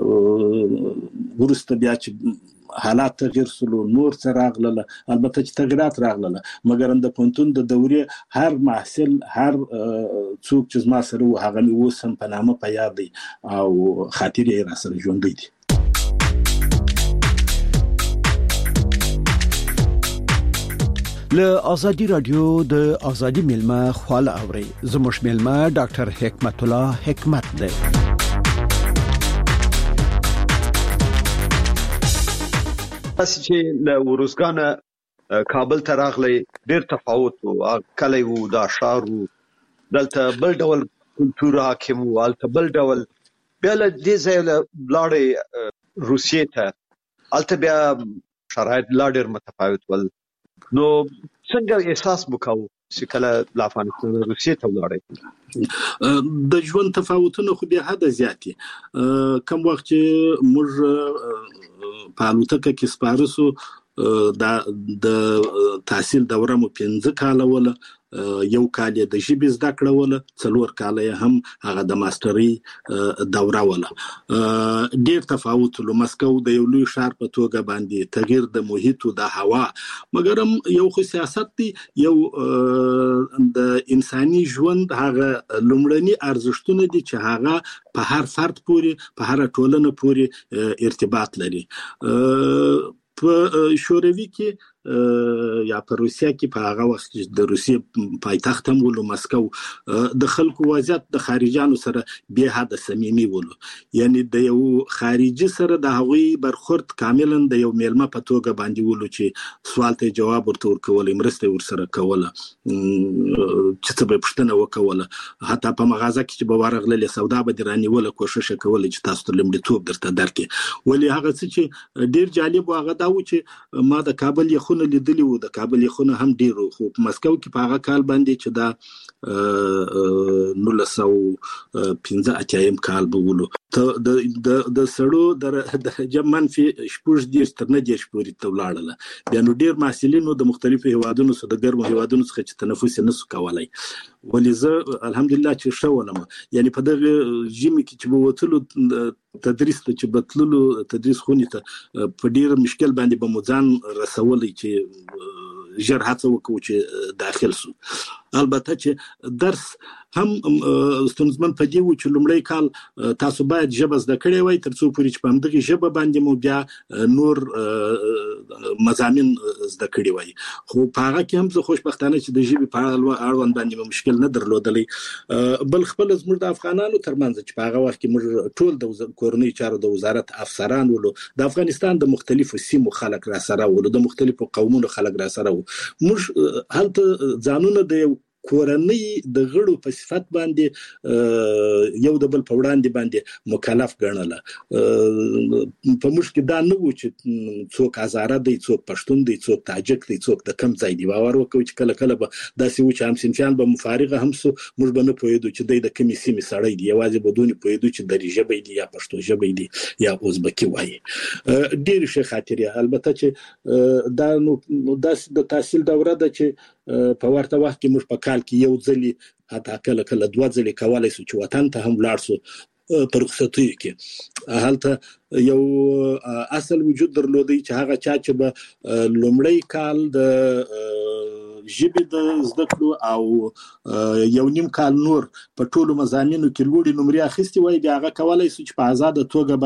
ورسته بیا چې حالات تغییر سلو نور څه راغله البته چې تغیرات راغله مګر د پونتون د دورې هر محصل هر څوک چې زما سره و هغه مې وسم په نامه په یاد دی او خاطرې را سره ژوندۍ دي. له ازادي رادیو د ازادي ملما خواله اوري زموږ ملما ډاکټر حکمت الله حکمت دی. تاسو چې له ورزګانه کابل ته راغلي ډېر تفاوت او کله وو دا شار دلته بل ډول کلتور حاکم وو الته بل ډول بیا له دې ځای له بلاړې روسیې ته الته بیا شرایط لا ډېر متفاوت ول. نو څنګه احساس وکاو چې کله لا افغانستان روسیې ته ولاړې؟ د ژوند تفاوتونه خو به حد زیات دي. کوم وخت چې موږ په الوتکه کې سپارسو د د تحصیل دوره مو پنځه کاله ولا یو کال د ژبې زده کړه ولا څلور کال هم هغه د ماستري دوره ولا. ډیر تفاوت له مسکو د یو لوی ښار په توګه باندې تغییر د محیط او د هوا مګرم یو خو سیاست دی یو د انساني ژوند هغه لومړني ارزښتونه دي چې هغه په هر فرد پورې په هر ټولنه پورې ارتباط لري. په شوروي کې یا په روسیا کې په هغه وخت چې د روسیې پایتخت هم ولو مسکو د خلکو وضعیت د خارجانو سره به حد صمیمي ولو، یعنی د یو خارجي سره د هغوی برخورد کاملا د یو میلمه په توګه باندې ولو چې سوال ته جواب ورته ورکول، مرسته ورسره کوله، چې څه به پوښتنه وکوله، حتی په مغازه کې چې به ورغللې سودا به دې رانیوله، کوشش یې کوله چې تاسو ته لومړیتوب درته درکړي. ولې هغه څه چې ډېر جالب و هغه دا و چې ما د کابل یخونه لیدلي وو، د کابل یخونه هم ډېر وو، خو په مسکو کې په هغه کال باندې چې دا نولس سوه پنځه اتیایم کال به ولو د د سړو درجه منفي شپږ دېرش تر نهه دېرش پورې ته ولاړله. بیا نو ډېر محصلینو د مختلفو هیوادونو څخه د ګرمو هیوادونو څخه چې تنفس یې نسو کولی. ولې زه الحمدلله چې ښه ولم، یعنی په دغه ژمي کې چې به وتلو تدریس ته چې به تللو تدریس خونې ته په ډېر مشکل باندې به مو ځان رسولی چې ژر هڅه وکړو چې داخل سو. البته چې درس هم ستونزمن په دې و چې لومړی کال تاسو باید ژبه زده کړې وای تر څو پورې چې په همدغه ژبه باندې مو بیا نور مضامین زده کړي وای. خو په هغه کې هم زه خوشبختانه چې د ژبې په اړوند باندې مو مشکل نه درلودلی. بل خپل زموږ د افغانانو ترمنځ چې په هغه وخت کې موږ ټول د کورنۍ چارو د وزارت افسران ولو، د افغانستان د مختلفو سیمو خلک را سره ولو، د مختلفو قومونو خلک را سره وو. موږ هلته ځانونه د یو کورنۍ د غړو په صفت باندې یو د بل په وړاندې باندې مکلف ګڼله. په موږ کې دا نه و چې څوک هزاره دی، څوک پښتون دی، څوک تاجک دی، څوک د کم ځای دی. باور وکړو چې کله کله به داسې و چې همصنفیان به مفارغه هم سو، موږ به نه پوهېدو چې دی د کومې سیمې سړی دی، یوازې به دونې پوهېدو چې دري ژبی دی یا پښتو ژبی دی یا ازبکي وایي. ډېرې ښې خاطرې. البته چې دا نو داسې د تحصیل دوره ده چې په ورته وخت کې موږ په کال کې یو ځلې حتی کله کله دوه ځلې کولی سو چې وطن ته هم لاړ سو په رخصتیو کې. هلته یو اصل وجود درلودی چې هغه چا چې به لومړی کال د ژبې د زده کړو او یو نیم کال نور په ټولو مضامینو کې لوړې نمرې اخیستې وای، بیا هغه کولی سو چې په ازاده توګه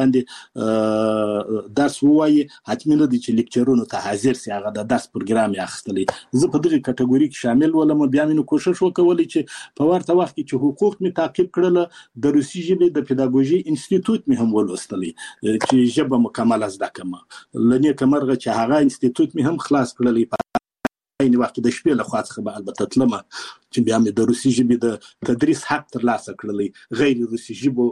باندې درس ووایي. حتمي نه دی چې لیکچرونو ته حاضر سي، هغه د درس پروګرام یې اخیستلی. زه په دغه کټګوري کې شامل ولم. بیا مې نو کوشش وکولی چې په ورته وخت کې چې حقوق مې تعقیب کړله، د روسي ژبې د پیداګوژي انسټیټوټ مې هم ولوستلی چې ژبه مکمله زده کړم. له نیکه مرغه چې هغه انسټیټوټ مې هم خلاص کړلی. عین وخت د شپې له خوا څخه به البته تلم چې بیا مې د روسي ژبې د تدریس حق ترلاسه کړلی. غیر روسي ژبو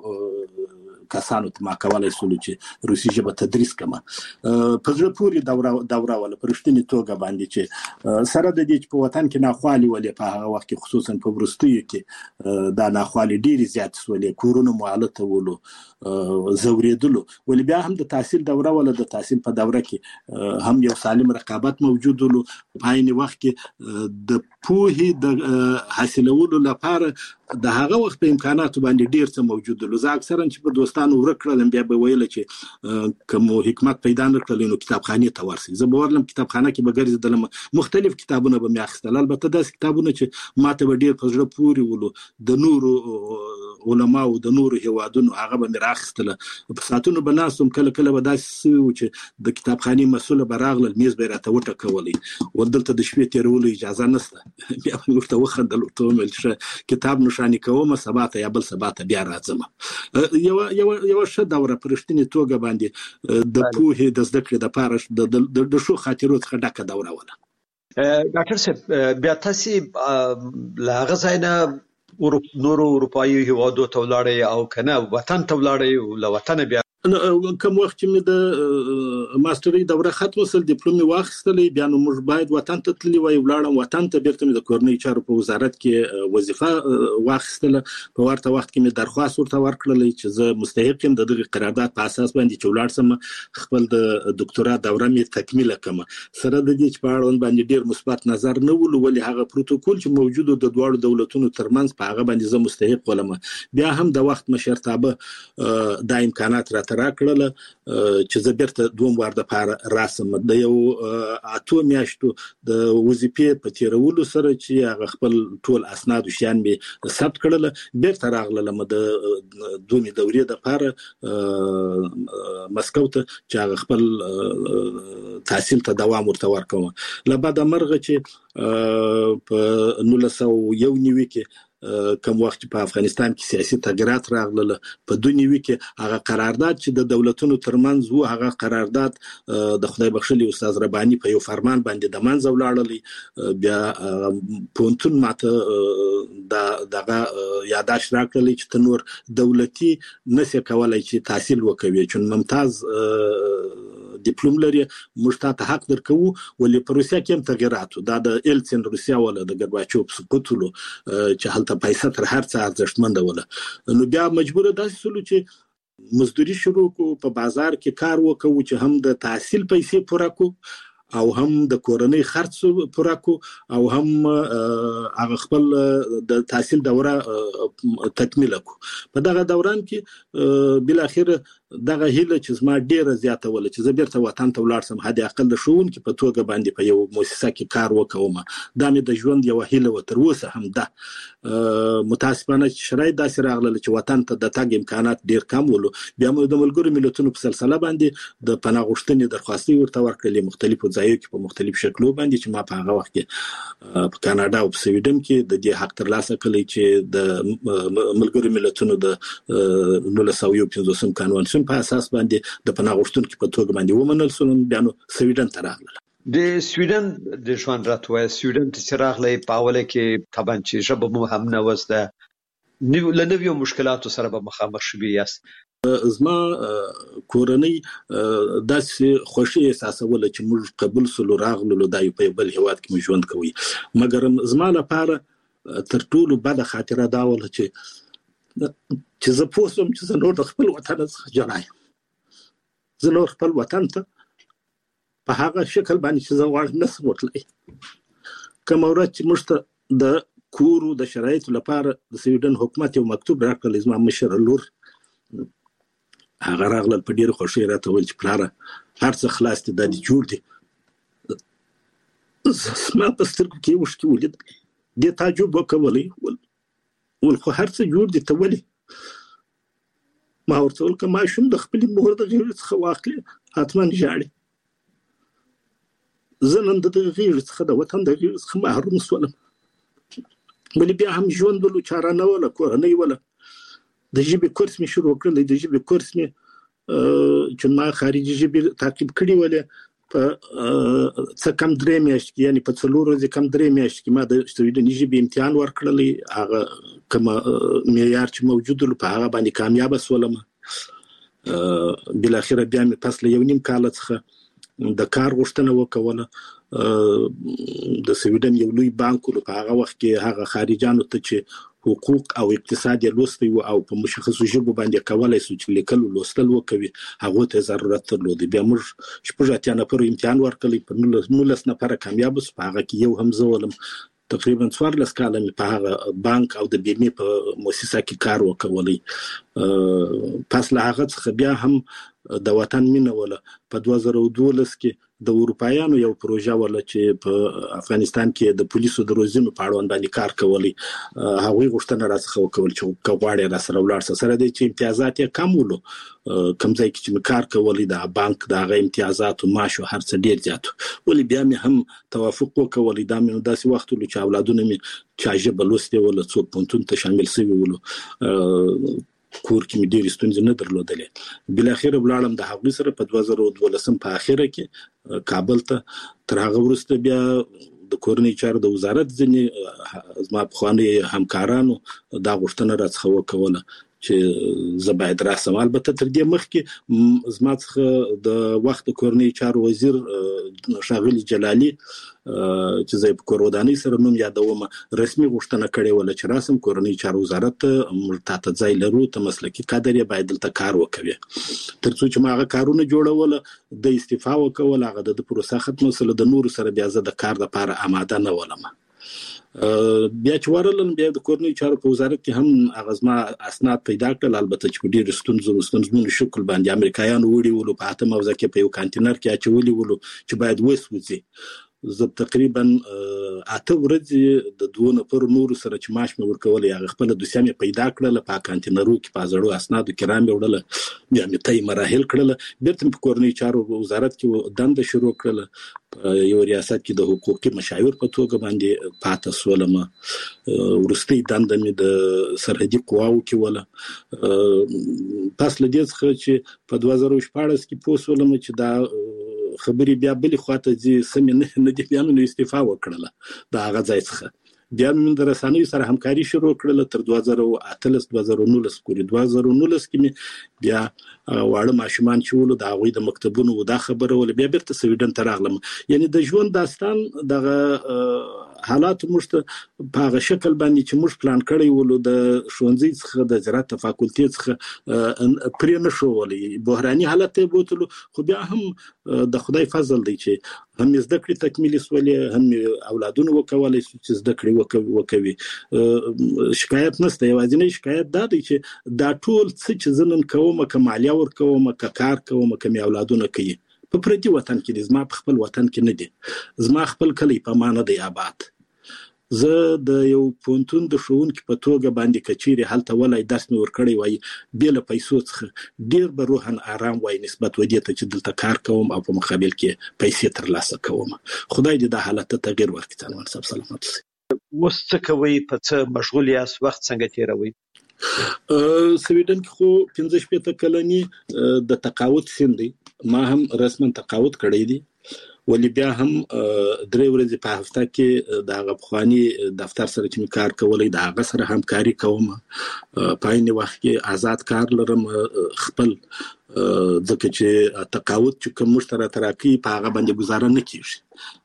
کسانو ته ما کولی سولو چې روسي ژبه تدریس کړم. په زړه پورې دوره دوره ولا په رښتینې توګه باندې چې سره د دې چې په وطن کې ناخوالې ولې په هغه وخت کې خصوصا په وروستیو کې دا ناخوالې ډېرې زیاتې سولې، کورونه مو هلته ولو، زورېدلو. ولې بیا هم د تحصیل دوره ولا د تحصیل په دوره کې هم یو سالم رقابت موجود ولو. په عین وخت کې د پوهې د حاصلولو لپاره د هغه وخت په امکاناتو باندې ډیر څه موجود ول. زه اکثرا چې په دوستانو ورکړل بیا به ویل چې کوم حکمت پیدا نکړل نو کتابخانه ته ورسې. زه به ورلم کتابخانه کې به ګرځېدلم، مختلف کتابونه به مې اخیستل. البته داسې کتابونه چې ماته به ډیر په زړه پورې ولو، د نورو علماو د نورو هیوادونو هغه به مې راخیستل. په ساعتونو به ناستم، کله کله به داسې و چې د کتابخانې مسؤله به راغلل، میز به یې راته وټکولی، ودلته د شپې تېرولو اجازه نشته. بیا به مې ورته وخندل، ورته ومې ویل چې کتاب نشاني کوم، سبا ته یا بل سبا ته بیا راځم. یو یو یو ښه دوره په رښتینې توګه باندې د پوهې د زده کړې دپاره د ښو خاطرو څخه ډکه دوره وله. ډاکټر صاحب، بیا تاسې له هغه ځای نه نورو اروپایي هیوادو ته ولاړئ او که نه وطن ته ولاړئ، له وطنه بیا کوم وخت چې مې د ماسترۍ دوره ختم وسل، ډیپلوم مې واخیستلی، بیا نو موږ باید وطن ته تللی وای. ولاړم وطن ته، بیرته مې د کورنۍ چارو په وزارت کې وظیفه واخیستله. په ورته وخت کې مې درخواست ورته ورکړلی چې زه مستحق یم د دغه قرارداد په اساس باندې چې ولاړ سم، خپل د دکتورا دوره مې تکمیله کړم. سره د دې چې په اړوند باندې ډیر مثبت نظر نه ولو، ولې هغه پروتوکول چې موجود د دواړو دولتونو ترمنځ په هغه باندې زه مستحق ولم. بیا هم د وخت مشرتابه دا امکانات راته را کړل چې زه بیرته دوم وار د پاره راسم د یو اته میاشتو د وظیفې په تیرولو سره چې هغه خپل ټول اسناد او شیان به ثبت کړل بیرته راغلم د دومي دورې د پاره مسکو ته چې هغه خپل تحصیل ته دوام ورته ورکوم لبعد مرغه چې په نولس سوه یو نوي کې کوم وخت په افغانستان کې سیاسي تغیرات راغله په دنیوي کې هغه قرارداد چې د دولتونو ترمنځ وو هغه قرارداد د خدای بخښلي استاد رباني په یو فرمان باندې د منځ ولاړلی بیا پونتون ماته د دغه یاداش راکړلی چې تنور دولتي نسي کولای چې تحصیل وکوي چې ممتاز ډیپلوم لري موږ ته حق درکو ولې په روسیا کې هم تغیرات دا د ایلسن روسیا ولا د ګرباچوف سقوطلو چې هلته پیسې تر هر څه ارزښتمند ولا نو بیا مجبور داسې سلو چې مزدوري شروع کو په بازار کې کار وکړو چې هم د تحصیل پیسې پوره کو او هم د کورنۍ خرڅ پوره کو او هم هغه خپل د تحصیل دوره تکمیل کو په دغه دوران کې بل اخر دغه هیله چې زما ډیره زیاته ول چې زه بیرته وطن ته ولاړ سم هدي اقل د شون کې په توګه باندې په یو مؤسسه کې کار وکوم دا مې د ژوند یو هیله و تر اوسه هم ده متاسفانه شرایط داسې راغله چې وطن ته د تاګ امکانات ډیر کم ولو بیا موږ د ملګرو ملتونو په سلسله باندې د پناه غوښتنې درخواستي ورته ورکړلې مختلفو ځایونو کې په مختلف شکلو باندې چې ما په هغه وخت کې په کاناډا او په سویډن کې د دې حق ترلاسه کړی چې د ملګرو ملتونو د نولس سوه یو پنځوسم قانون په اساس باندې د پناه غوښتونکو په توګه باندې ومنل شو بیا نو سویډن ته راغله د سویډن د ژوند راتوي سویډن ته راغلی په اوله کې طبعا چې ژبه مو هم نه وسته نو لنویو مشکلاتو سره به مخامخ شوي یاست زما کورنۍ داسې خوشي احساسوله چې موږ قبول سلو راغلو د یو په بل هواد کې ژوند کوي مګر زما لپاره تر ټولو بده خاطره دا ول چې چې زه پوسم چې زه نور د خپل وطن څخه جنایم زه نور خپل وطن ته په هغه شکل باندې چې زه غواړم نسم وتلی کوم ورځ چې موږ ته د کورو د شرایطو لپاره د سویډن حکومت یو مکتوب راکړل زما مشر لور هغه راغله په ډیره خوشي راته ویل چې پلاره هر څه خلاص دي د جوړ دي زما په سترګو کې وشتي ولید د تعجب وکولې ول خو هر څه جوړ دي ته ولې ما ورته ویل که ماشوم د خپلې مور د غېږې څخه واخلي حتما ژاړي زه نن د دغه غېږې څخه د وطن د غېږې څخه محروم شولم ولې بیا هم ژوند ولو چاره نه وله کورنۍ وله د ژبې کورس مې شروع کړلی د ژبې کورس مې چې ما خارجي ژبې تعقیب کړي ولې په څه کم درې میاشتې کې یعنې په څلور ورځې کم درې میاشتې کې ما د سویډني ژبې امتحان ورکړلی هغه کومه معیار چې موجود و په هغه باندې کامیابه شولم بالاخره بیا مې پس له یو نیم کاله څخه د کار غوښتنه وکوله د سویډن یو لوی بانک و په هغه وخت کې هغه خارجانو ته چې حقوق او اقتصاد یې لوستی و او په مشخصو ژبو باندې کولای شو چې لیکل او لوستل وکوي هغه ته ضرورت درلود بیا موږ شپږ اتیا نفر امتحان ورکړلی په نولس نفر کامیاب شو په هغه کې یو هم زه ولم تقریبا څوارلس کاله مې په هغه بانک او د بیمې په مؤسسه کې کار وکولی پس له هغه څخه بیا هم د وطن مینه ولا په دوه زره دولس کې د اروپایانو یو پروژه ولا چې په افغانستان کې د پولیسو د روزنې په اړه باندې کار کولی هغه غوښتنه راڅخه وکول چې کوغاړي را سره ولاړ سره دي چې امتیازات یې کم ولو کم ځای کې چې کار کولی د بانک د هغه امتیازات او معاش هر څه ډیر زیات ولې بیا مې هم توافق وکول دا مې داسې وخت ولو چې اولادونه مې چاجه بلوسته ولا څو پونتون ته شامل شوی ولو کور کې مې ډېر ستونزې نه درلودلې بل اخر ولاړم د هغوی سره په دوه زره دولس په اخره کې کابل ته تر هغه وروسته بیا د کورنۍ چارو د وزارت ځنې زما پخواني همکارانو دا غوښتنه راڅخه وکوله چې زه باید راسم البته تر دې مخکې زما څخه د وخت کورنۍ چارو وزیر شاغلی جلالی چې زه په کورودانۍ سره نوم یادوم رسمي غوښتنه کړې ولا چې راسم کورنۍ چارو وزارت مرتاح ته ځای لرو ته مسلکي کادر یې باید دلته کار وکوي ترڅو چې ما هغه کارونه جوړول د استعفا وکول هغه د پروسه ختمه سره د نور سره بیا زه د کار لپاره آماده نه ولم بیا چې ورلن بیا د کورنۍ چارو په وزارت کې هم اغزما اسناد پیدا کړل، البته چې ډیر ستونزو ستونزمن شکل باندې امریکایانو وړي ولو په اته موزه کې په یو کانټینر کې اچولي ولو چې باید وسوځي. زه تقریبا اته ورځې د دوه نفر نور سره چې ماش مې ورکولې هغه خپل دوسیه مې پیدا کړل په کانټینرو کې په زړو اسنادو کې رام وړل، بیا مې تای مراحل کړل، بیرته په کورنۍ چارو وزارت کې دنده شروع کړل، یو ریاست کې د حقوقي مشاور په توګه باندې پاتې سولم. ورستي دنده مې د سرحدي قواو کې ولا پس لدې څخه چې په دوه زره شپاړس کې پوسولم چې دا خبري بیا بل خواته چې سم نه نه دي بیا نو استعفا وکړه دا هغه ځای څخه. بیا من د رسنیو سره همکاري شروع کړل تر دوه زره اتلس دوه زره نولس پورې. دوه زره نولس کې بیا واړه ماشومان چې ول د هغوی د مکتبونو دا خبره ول بیا بیرته سویډن ته راغلم. یعنی د ژوند داستان دغه حالات موږ ته په هغه شکل باندې چې موږ پلان کړی ول د ښوونځي څخه د زراعت فاکولټي څخه پرې نه شو ولې بحراني حالت ته بوتلو، خو بیا هم د خدای فضل دی چې هم زده کړې تکمیل سولې، هم اولادونه وکولای چې زده کړې وکوي. شکایت نشته، یوازینی شکایت دا دی چې دا ټول څه چې زنن کوم کمالیا ور کوم ک کار کوم کم اولادونه کوي په پردي وطن کې، زما په خپل وطن کې نه دي، زما خپل کلی په معنی دی آباد. زه د یو پونتون د ښوونکي په توګه باندې کچيري هلته ولای درس مې ورکړی وای بل پیسو څخه ډیر به روحن آرام وای نسبت ودی ته چې دلته کار کوم او په مقابل کې پیسې ترلاسه کوم. خدای دې د حالت ته تغیر ورکړي. تنوان صاحب سلامت سي. اوس څه کوي، په څه مشغول یاست، وخت څنګه تیروي؟ سویډن کې خو پنځه شپږ کلنی د تقاعد سن دی، ما هم رسما تقاعد کړی دی، ولی بیا هم درې ورځې په هفته کې د هغه پخوانی دفتر سره چې کار کولای د هغه سره همکاري کوم. په عین وخت کې آزاد کار لرم خپل، ځکه چې تقاعد چې کوم مشترک تراکی په هغه باندې گزاره نه کیږي.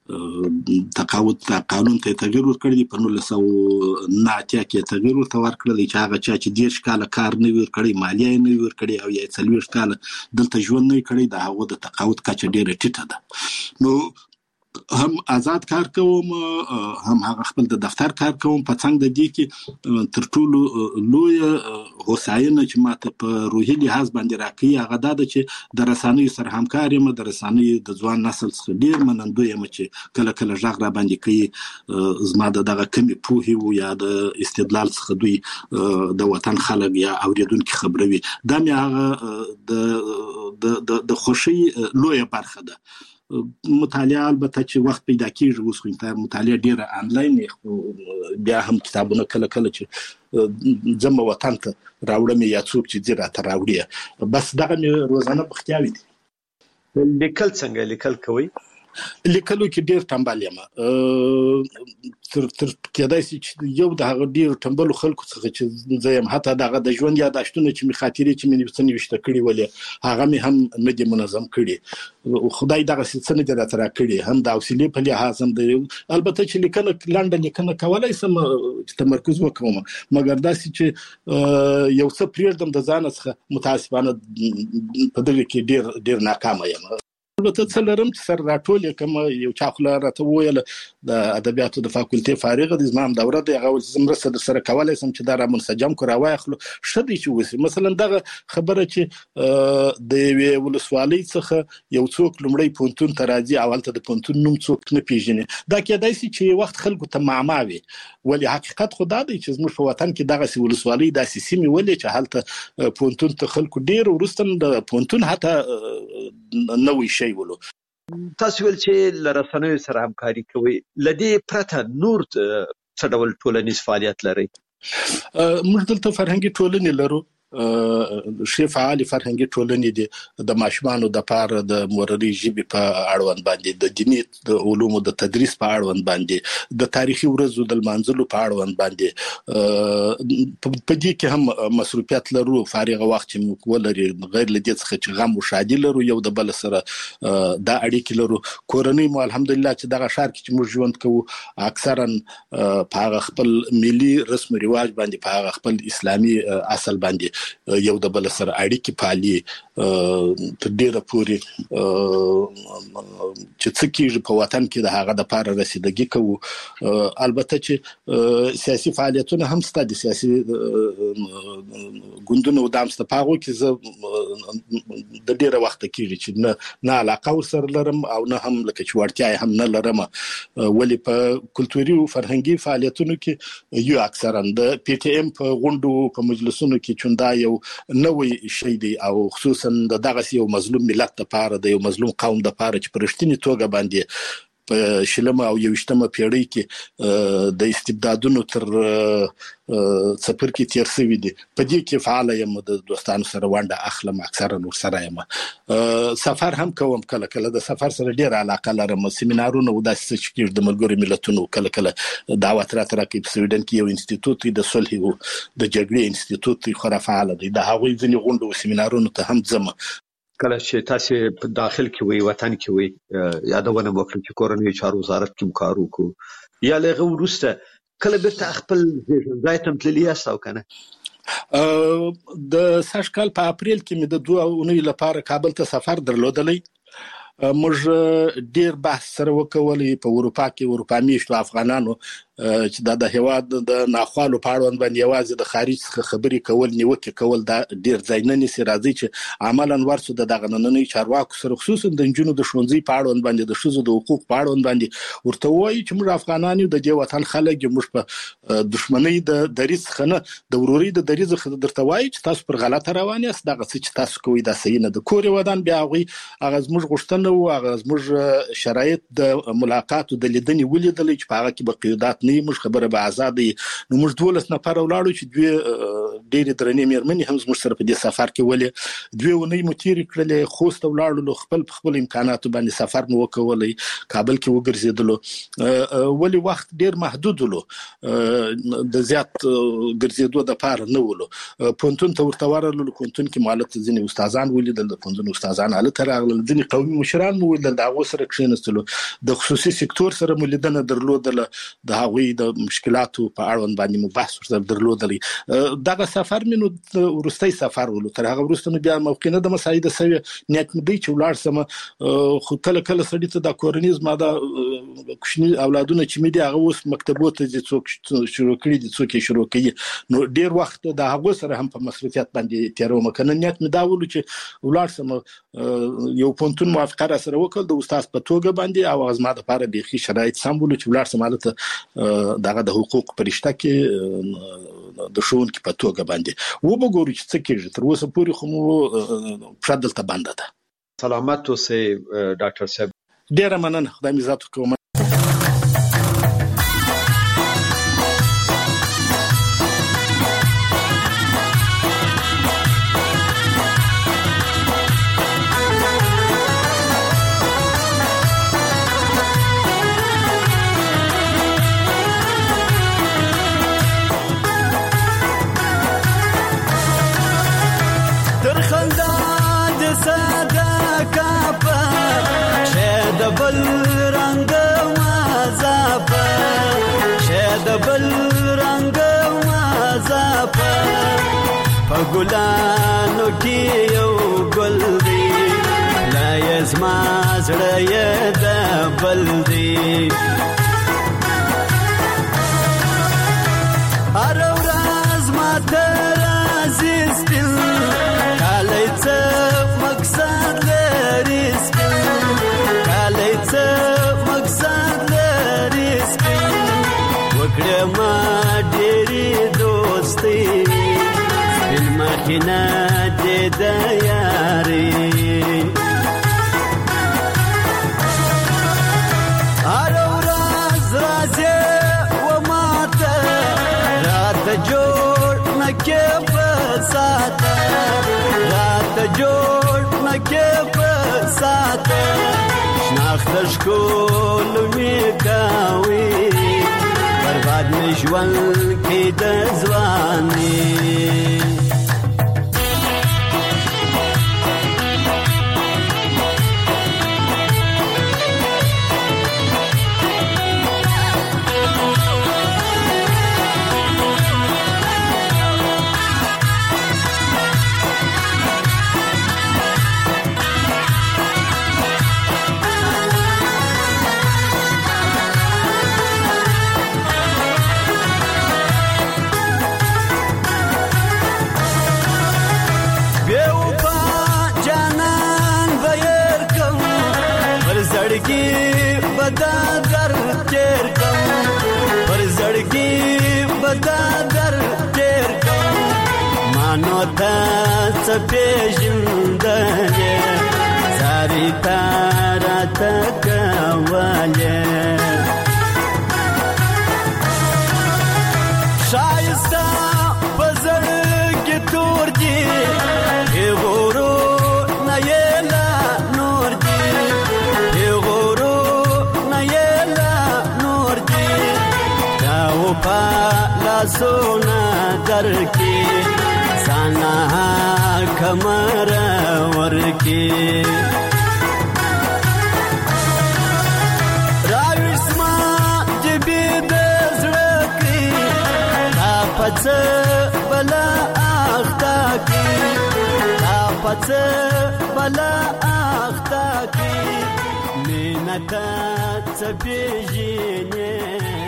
تقاعد د قانون ته تغیر ورکړي، په نولس سوه نه اتیا کې تغیر ورته ورکړل چې هغه چا چې ډیر کال کار نه ورکړي، مالیه نه ورکړي او یا څلوېښت کال دلته ژوند نه کړي، د هغه د تقاعد کچه ډیره ټیټه ده. نو هم آزاد کار کوم، هم هغه خپل د دفتر کار کوم. په څنګ د دې کې تر ټولو لوی هوساینه چې ماته په روحي لحاظ باندې راکړي هغه دا ده چې د رسنیو سره همکار یم، د رسنیو د ځوان نسل څخه ډیر منندوی یم چې کله کله ژغ را باندې کوي، زما د دغه کمی پوهې او یا د استدلال څخه دوی د وطن خلک یا اوریدونکو خبروي. دا مې هغه د د خوشي لوی برخه ده. مطالعه البته چې وخت پیدا کیږي، اوس خو ته مطالعه ډیره آنلاین، بیا هم کتابونه کله کله چې زمو وطن ته راوړم یا څوک چې زیرا ته راوړي، بس دغه مې روزانه بختیاوي دي. لیکل څنګه لیکل کوي؟ لیکلو کې ډیر تنبل یم، تر تر کېدای شي چې یو د هغه ډیر تنبل خلکو څخه چې زه یم، حتی دغه د ژوند یاداشتونه چې می خاطرې چې مې څه نوشته کړي ولې هغه مې هم نه دي منظم کړي. خدای دغه څه نه دي راته راکړي، هم د حوصلې په لحاظ هم د البته چې لیکنه لنډه لیکنه کولای سم تمرکز وکوم، مګر داسې چې یو څه پریږدم د ځان څخه متاسفانه په دغه کې ډیر ډیر ناکامه یم. البته څه لرم چې سر راټول کوم، یو چا خو راته وویل د ادبیاتو د فاکولټي فارغ دي، زما هم دوره دی، هغه زمرسته در سره کولای سم چې دا را منسجم کو راوایخلو ښه دی چې وسی. مثلا دغه خبره چې د یوې ولسوالۍ څخه یو څوک لومړی پونتون ته راځي او هلته د پونتون نوم څوک نه پیژني، دا کېدای شي چې وخت خلکو ته معما وي، ولی حقیقت خو دا دی چې زموږ په وطن کې دغه ولسوالۍ داسې سیمې ولې چې هلته پونتون ته خلکو ډیر وروسته د پونتون حتی نوې شي ولو. تاسو ول چې لرسنوي سره همکاري کوي، لدی پرته نور څه ډول ټولنیز فعالیت لري؟ موږ دلته فرهنګي ټولنې لرو، شی فعال فرهنګي ټولنې دي، د ماشومانو د پاره د مورري ژبې په اړوند باندې، د دیني د علومو د تدریس په اړوند باندې، د تاریخي ورځو د لمانځلو په اړوند باندې، په دې کې هم مصروفیت لرو. فارغ وخت چې موږ ولري غیر لدې څخه چې غم او شادي لرو، یو د بل سره دا اړیکې لرو. کورنۍ مو الحمدلله چې دغه ښار کې چې موږ ژوند کوو اکثرا په هغه خپل ملي رسم او رواج باندې، په هغه خپل اسلامي اصل باندې یو د بل سره اړیکې پالي تر ډیره پورې چې څه کېږي په وطن کې د هغه د پاره رسیدګي کوو. البته چې سیاسي فعالیتونه هم ستاسو د سیاسي ګوندونو د امست پاغو کې زه د ډیره وخت کېږي چې نه نه علاقه ورسره لرم او نه هم لکه چې ورتیا هم نه لرم. ولی په کلتوري او فرهنګي فعالیتونو کې یو اکثرا د پی ټی ایم په غونډو په مجلسونو کې چوندا یو نوې شی دی او خصوصا د دغه یو مظلوم ملت لپاره د یو مظلوم قوم لپاره چې پرشتنی توګه باندې په شلمه او یوشتمه پیړۍ کې د استبدادونو تر څپر کې تیر شوی دي. په دې کې فعال یم، د دوستانو سره ونده اخلم، اکثره نور سره یم، سفر هم کوم، کله کله د سفر سره ډیر علاقه لرم، سیمینارونه او داسې چې د ملګرو ملتونو کله کله دعوت راته راکړي. په سویډن کې یو انسټیټوټ د صلح او د جګړې انسټیټوټ خورا فعال دی، د هغوی ځینې غونډو او سیمینارونو ته هم ځم. کله چې تاسو په داخل کې وي، وطن کې وي، یادونه وکړئ چې کورنۍ چارو وزارت کې کار وکړو یا لغه ورسته کله بیرته خپل ځای ته تللی یاست او کنه؟ د سږ کال په اپریل کې مې د دوه اونۍ لپاره کابل ته سفر درلودلی. موږ ډیر بحث سره وکولې په اروپا کې، اروپا میشتو افغانانو چې د هیواد د ناخوالو په اړوند باندې یوازې د خارج څخه خبرې کول، نیوکه کول، دا ډیر ځای نه نیسي. راځي چې عملاً ورسو د دغه نننۍ چارواکو سره خصوصا د نجونو د ښوونځي په اړوند باندې، د ښځو د حقوق په اړوند باندې ورته وایي چې موږ افغانان یو، د دې وطن خلک یو، موږ په دښمنۍ د دریځ څخه نه، د ورورۍ د دریځ څخه درته وایي چې تاسو پر غلطه روان یاست، دغه څه چې تاسو کوئ دا صحیح نه ده. کور ودان بیا هغوی هغه زموږ غوښتنه او هغه زموږ شرایط د ملاقات او د لیدنې ولیدلې چې په هغه کې به قیودات نه وي، موږ خبره به آزاد وي. نو موږ دولس نفر ولاړو چې دوی ډېرې درنې مېرمنې هم زموږ سره په دې سفر کې ولې دوی ونې مو تیرې کړلې، خوست ولاړو، خپل خپل امکاناتو باندې سفر مو وکولې، کابل کې وګرځېدلو. ولې وخت ډېر محدود ولو، د زیات ګرځېدو د پاره نه ولو. پونتون ته ورته ورغلو، پونتون کې مالت ځینې استادان ولیدل، د پونتون استادان هلته راغلل، ځینې قومي مشران مو ولیدل، د هغو سره کښېنستلو، د خصوصي سکتور سره مو لیدنه درلودله، د هغوی د مشکلاتو په اړوند باندې مو بحث ورسره درلودلی. دغه سفر مې نو وروستی سفر ولو، تر هغه وروسته نو بیا موقع نه ده مساعده سوې، نیت مې دی چې ولاړ سم، خو کله کله سړي ته د کورنۍ زما د کوچني اولادونه چې مې دي هغه اوس مکتبو ته ځي، څوک شروع کړي دي، څوک یې شروع کوي، نو ډېر وخت د هغو سره هم په مصروفیت باندې تېروم. که نه نیت مې دا ولو چې ولاړ سم، یو پونتون موافقه را سره وکړل د استاد په توګه باندې، او زما دپاره بیخي شرایط سم ولو چې ولاړ سم هلته دغه د حقوق په رشته کې د ښوونکي په توګه باندې وبګورو چې څه کېږي. تر اوسه پورې خو مو پښه دلته بنده ده. سلامت اوسئ ډاکټر صاحب. ډېره مننه، خدای مې ذات وکړو. ګلانو کې یو ګل دی، لا یزما زړه یې د بل دی. هر ورځ ماته راځي سپین کالی، څه مقصد لري سپین کالی، څه مقصد لري سپین. وکړه ما ډېرې دوستي مخینه دې د یاري، هر ورځ راځي و ماته راته جوړ نکې په ساته، راته جوړ نکې په ساته. شناخت ښکول مې کوي، برباد مې ژوند کې د ځواني. ته څه پیژندلې زاري تارا تکواله شایسته پزړ کې تور دي غورو نه یلا نور دي غورو نه یلا نور دي دا و پالا سونا درکې سانا کمر ورکې راوښما جبې د زړه کې دا پڅ بلا اختا کې دا پڅ بلا اختا کې مینه ته څه پیژنې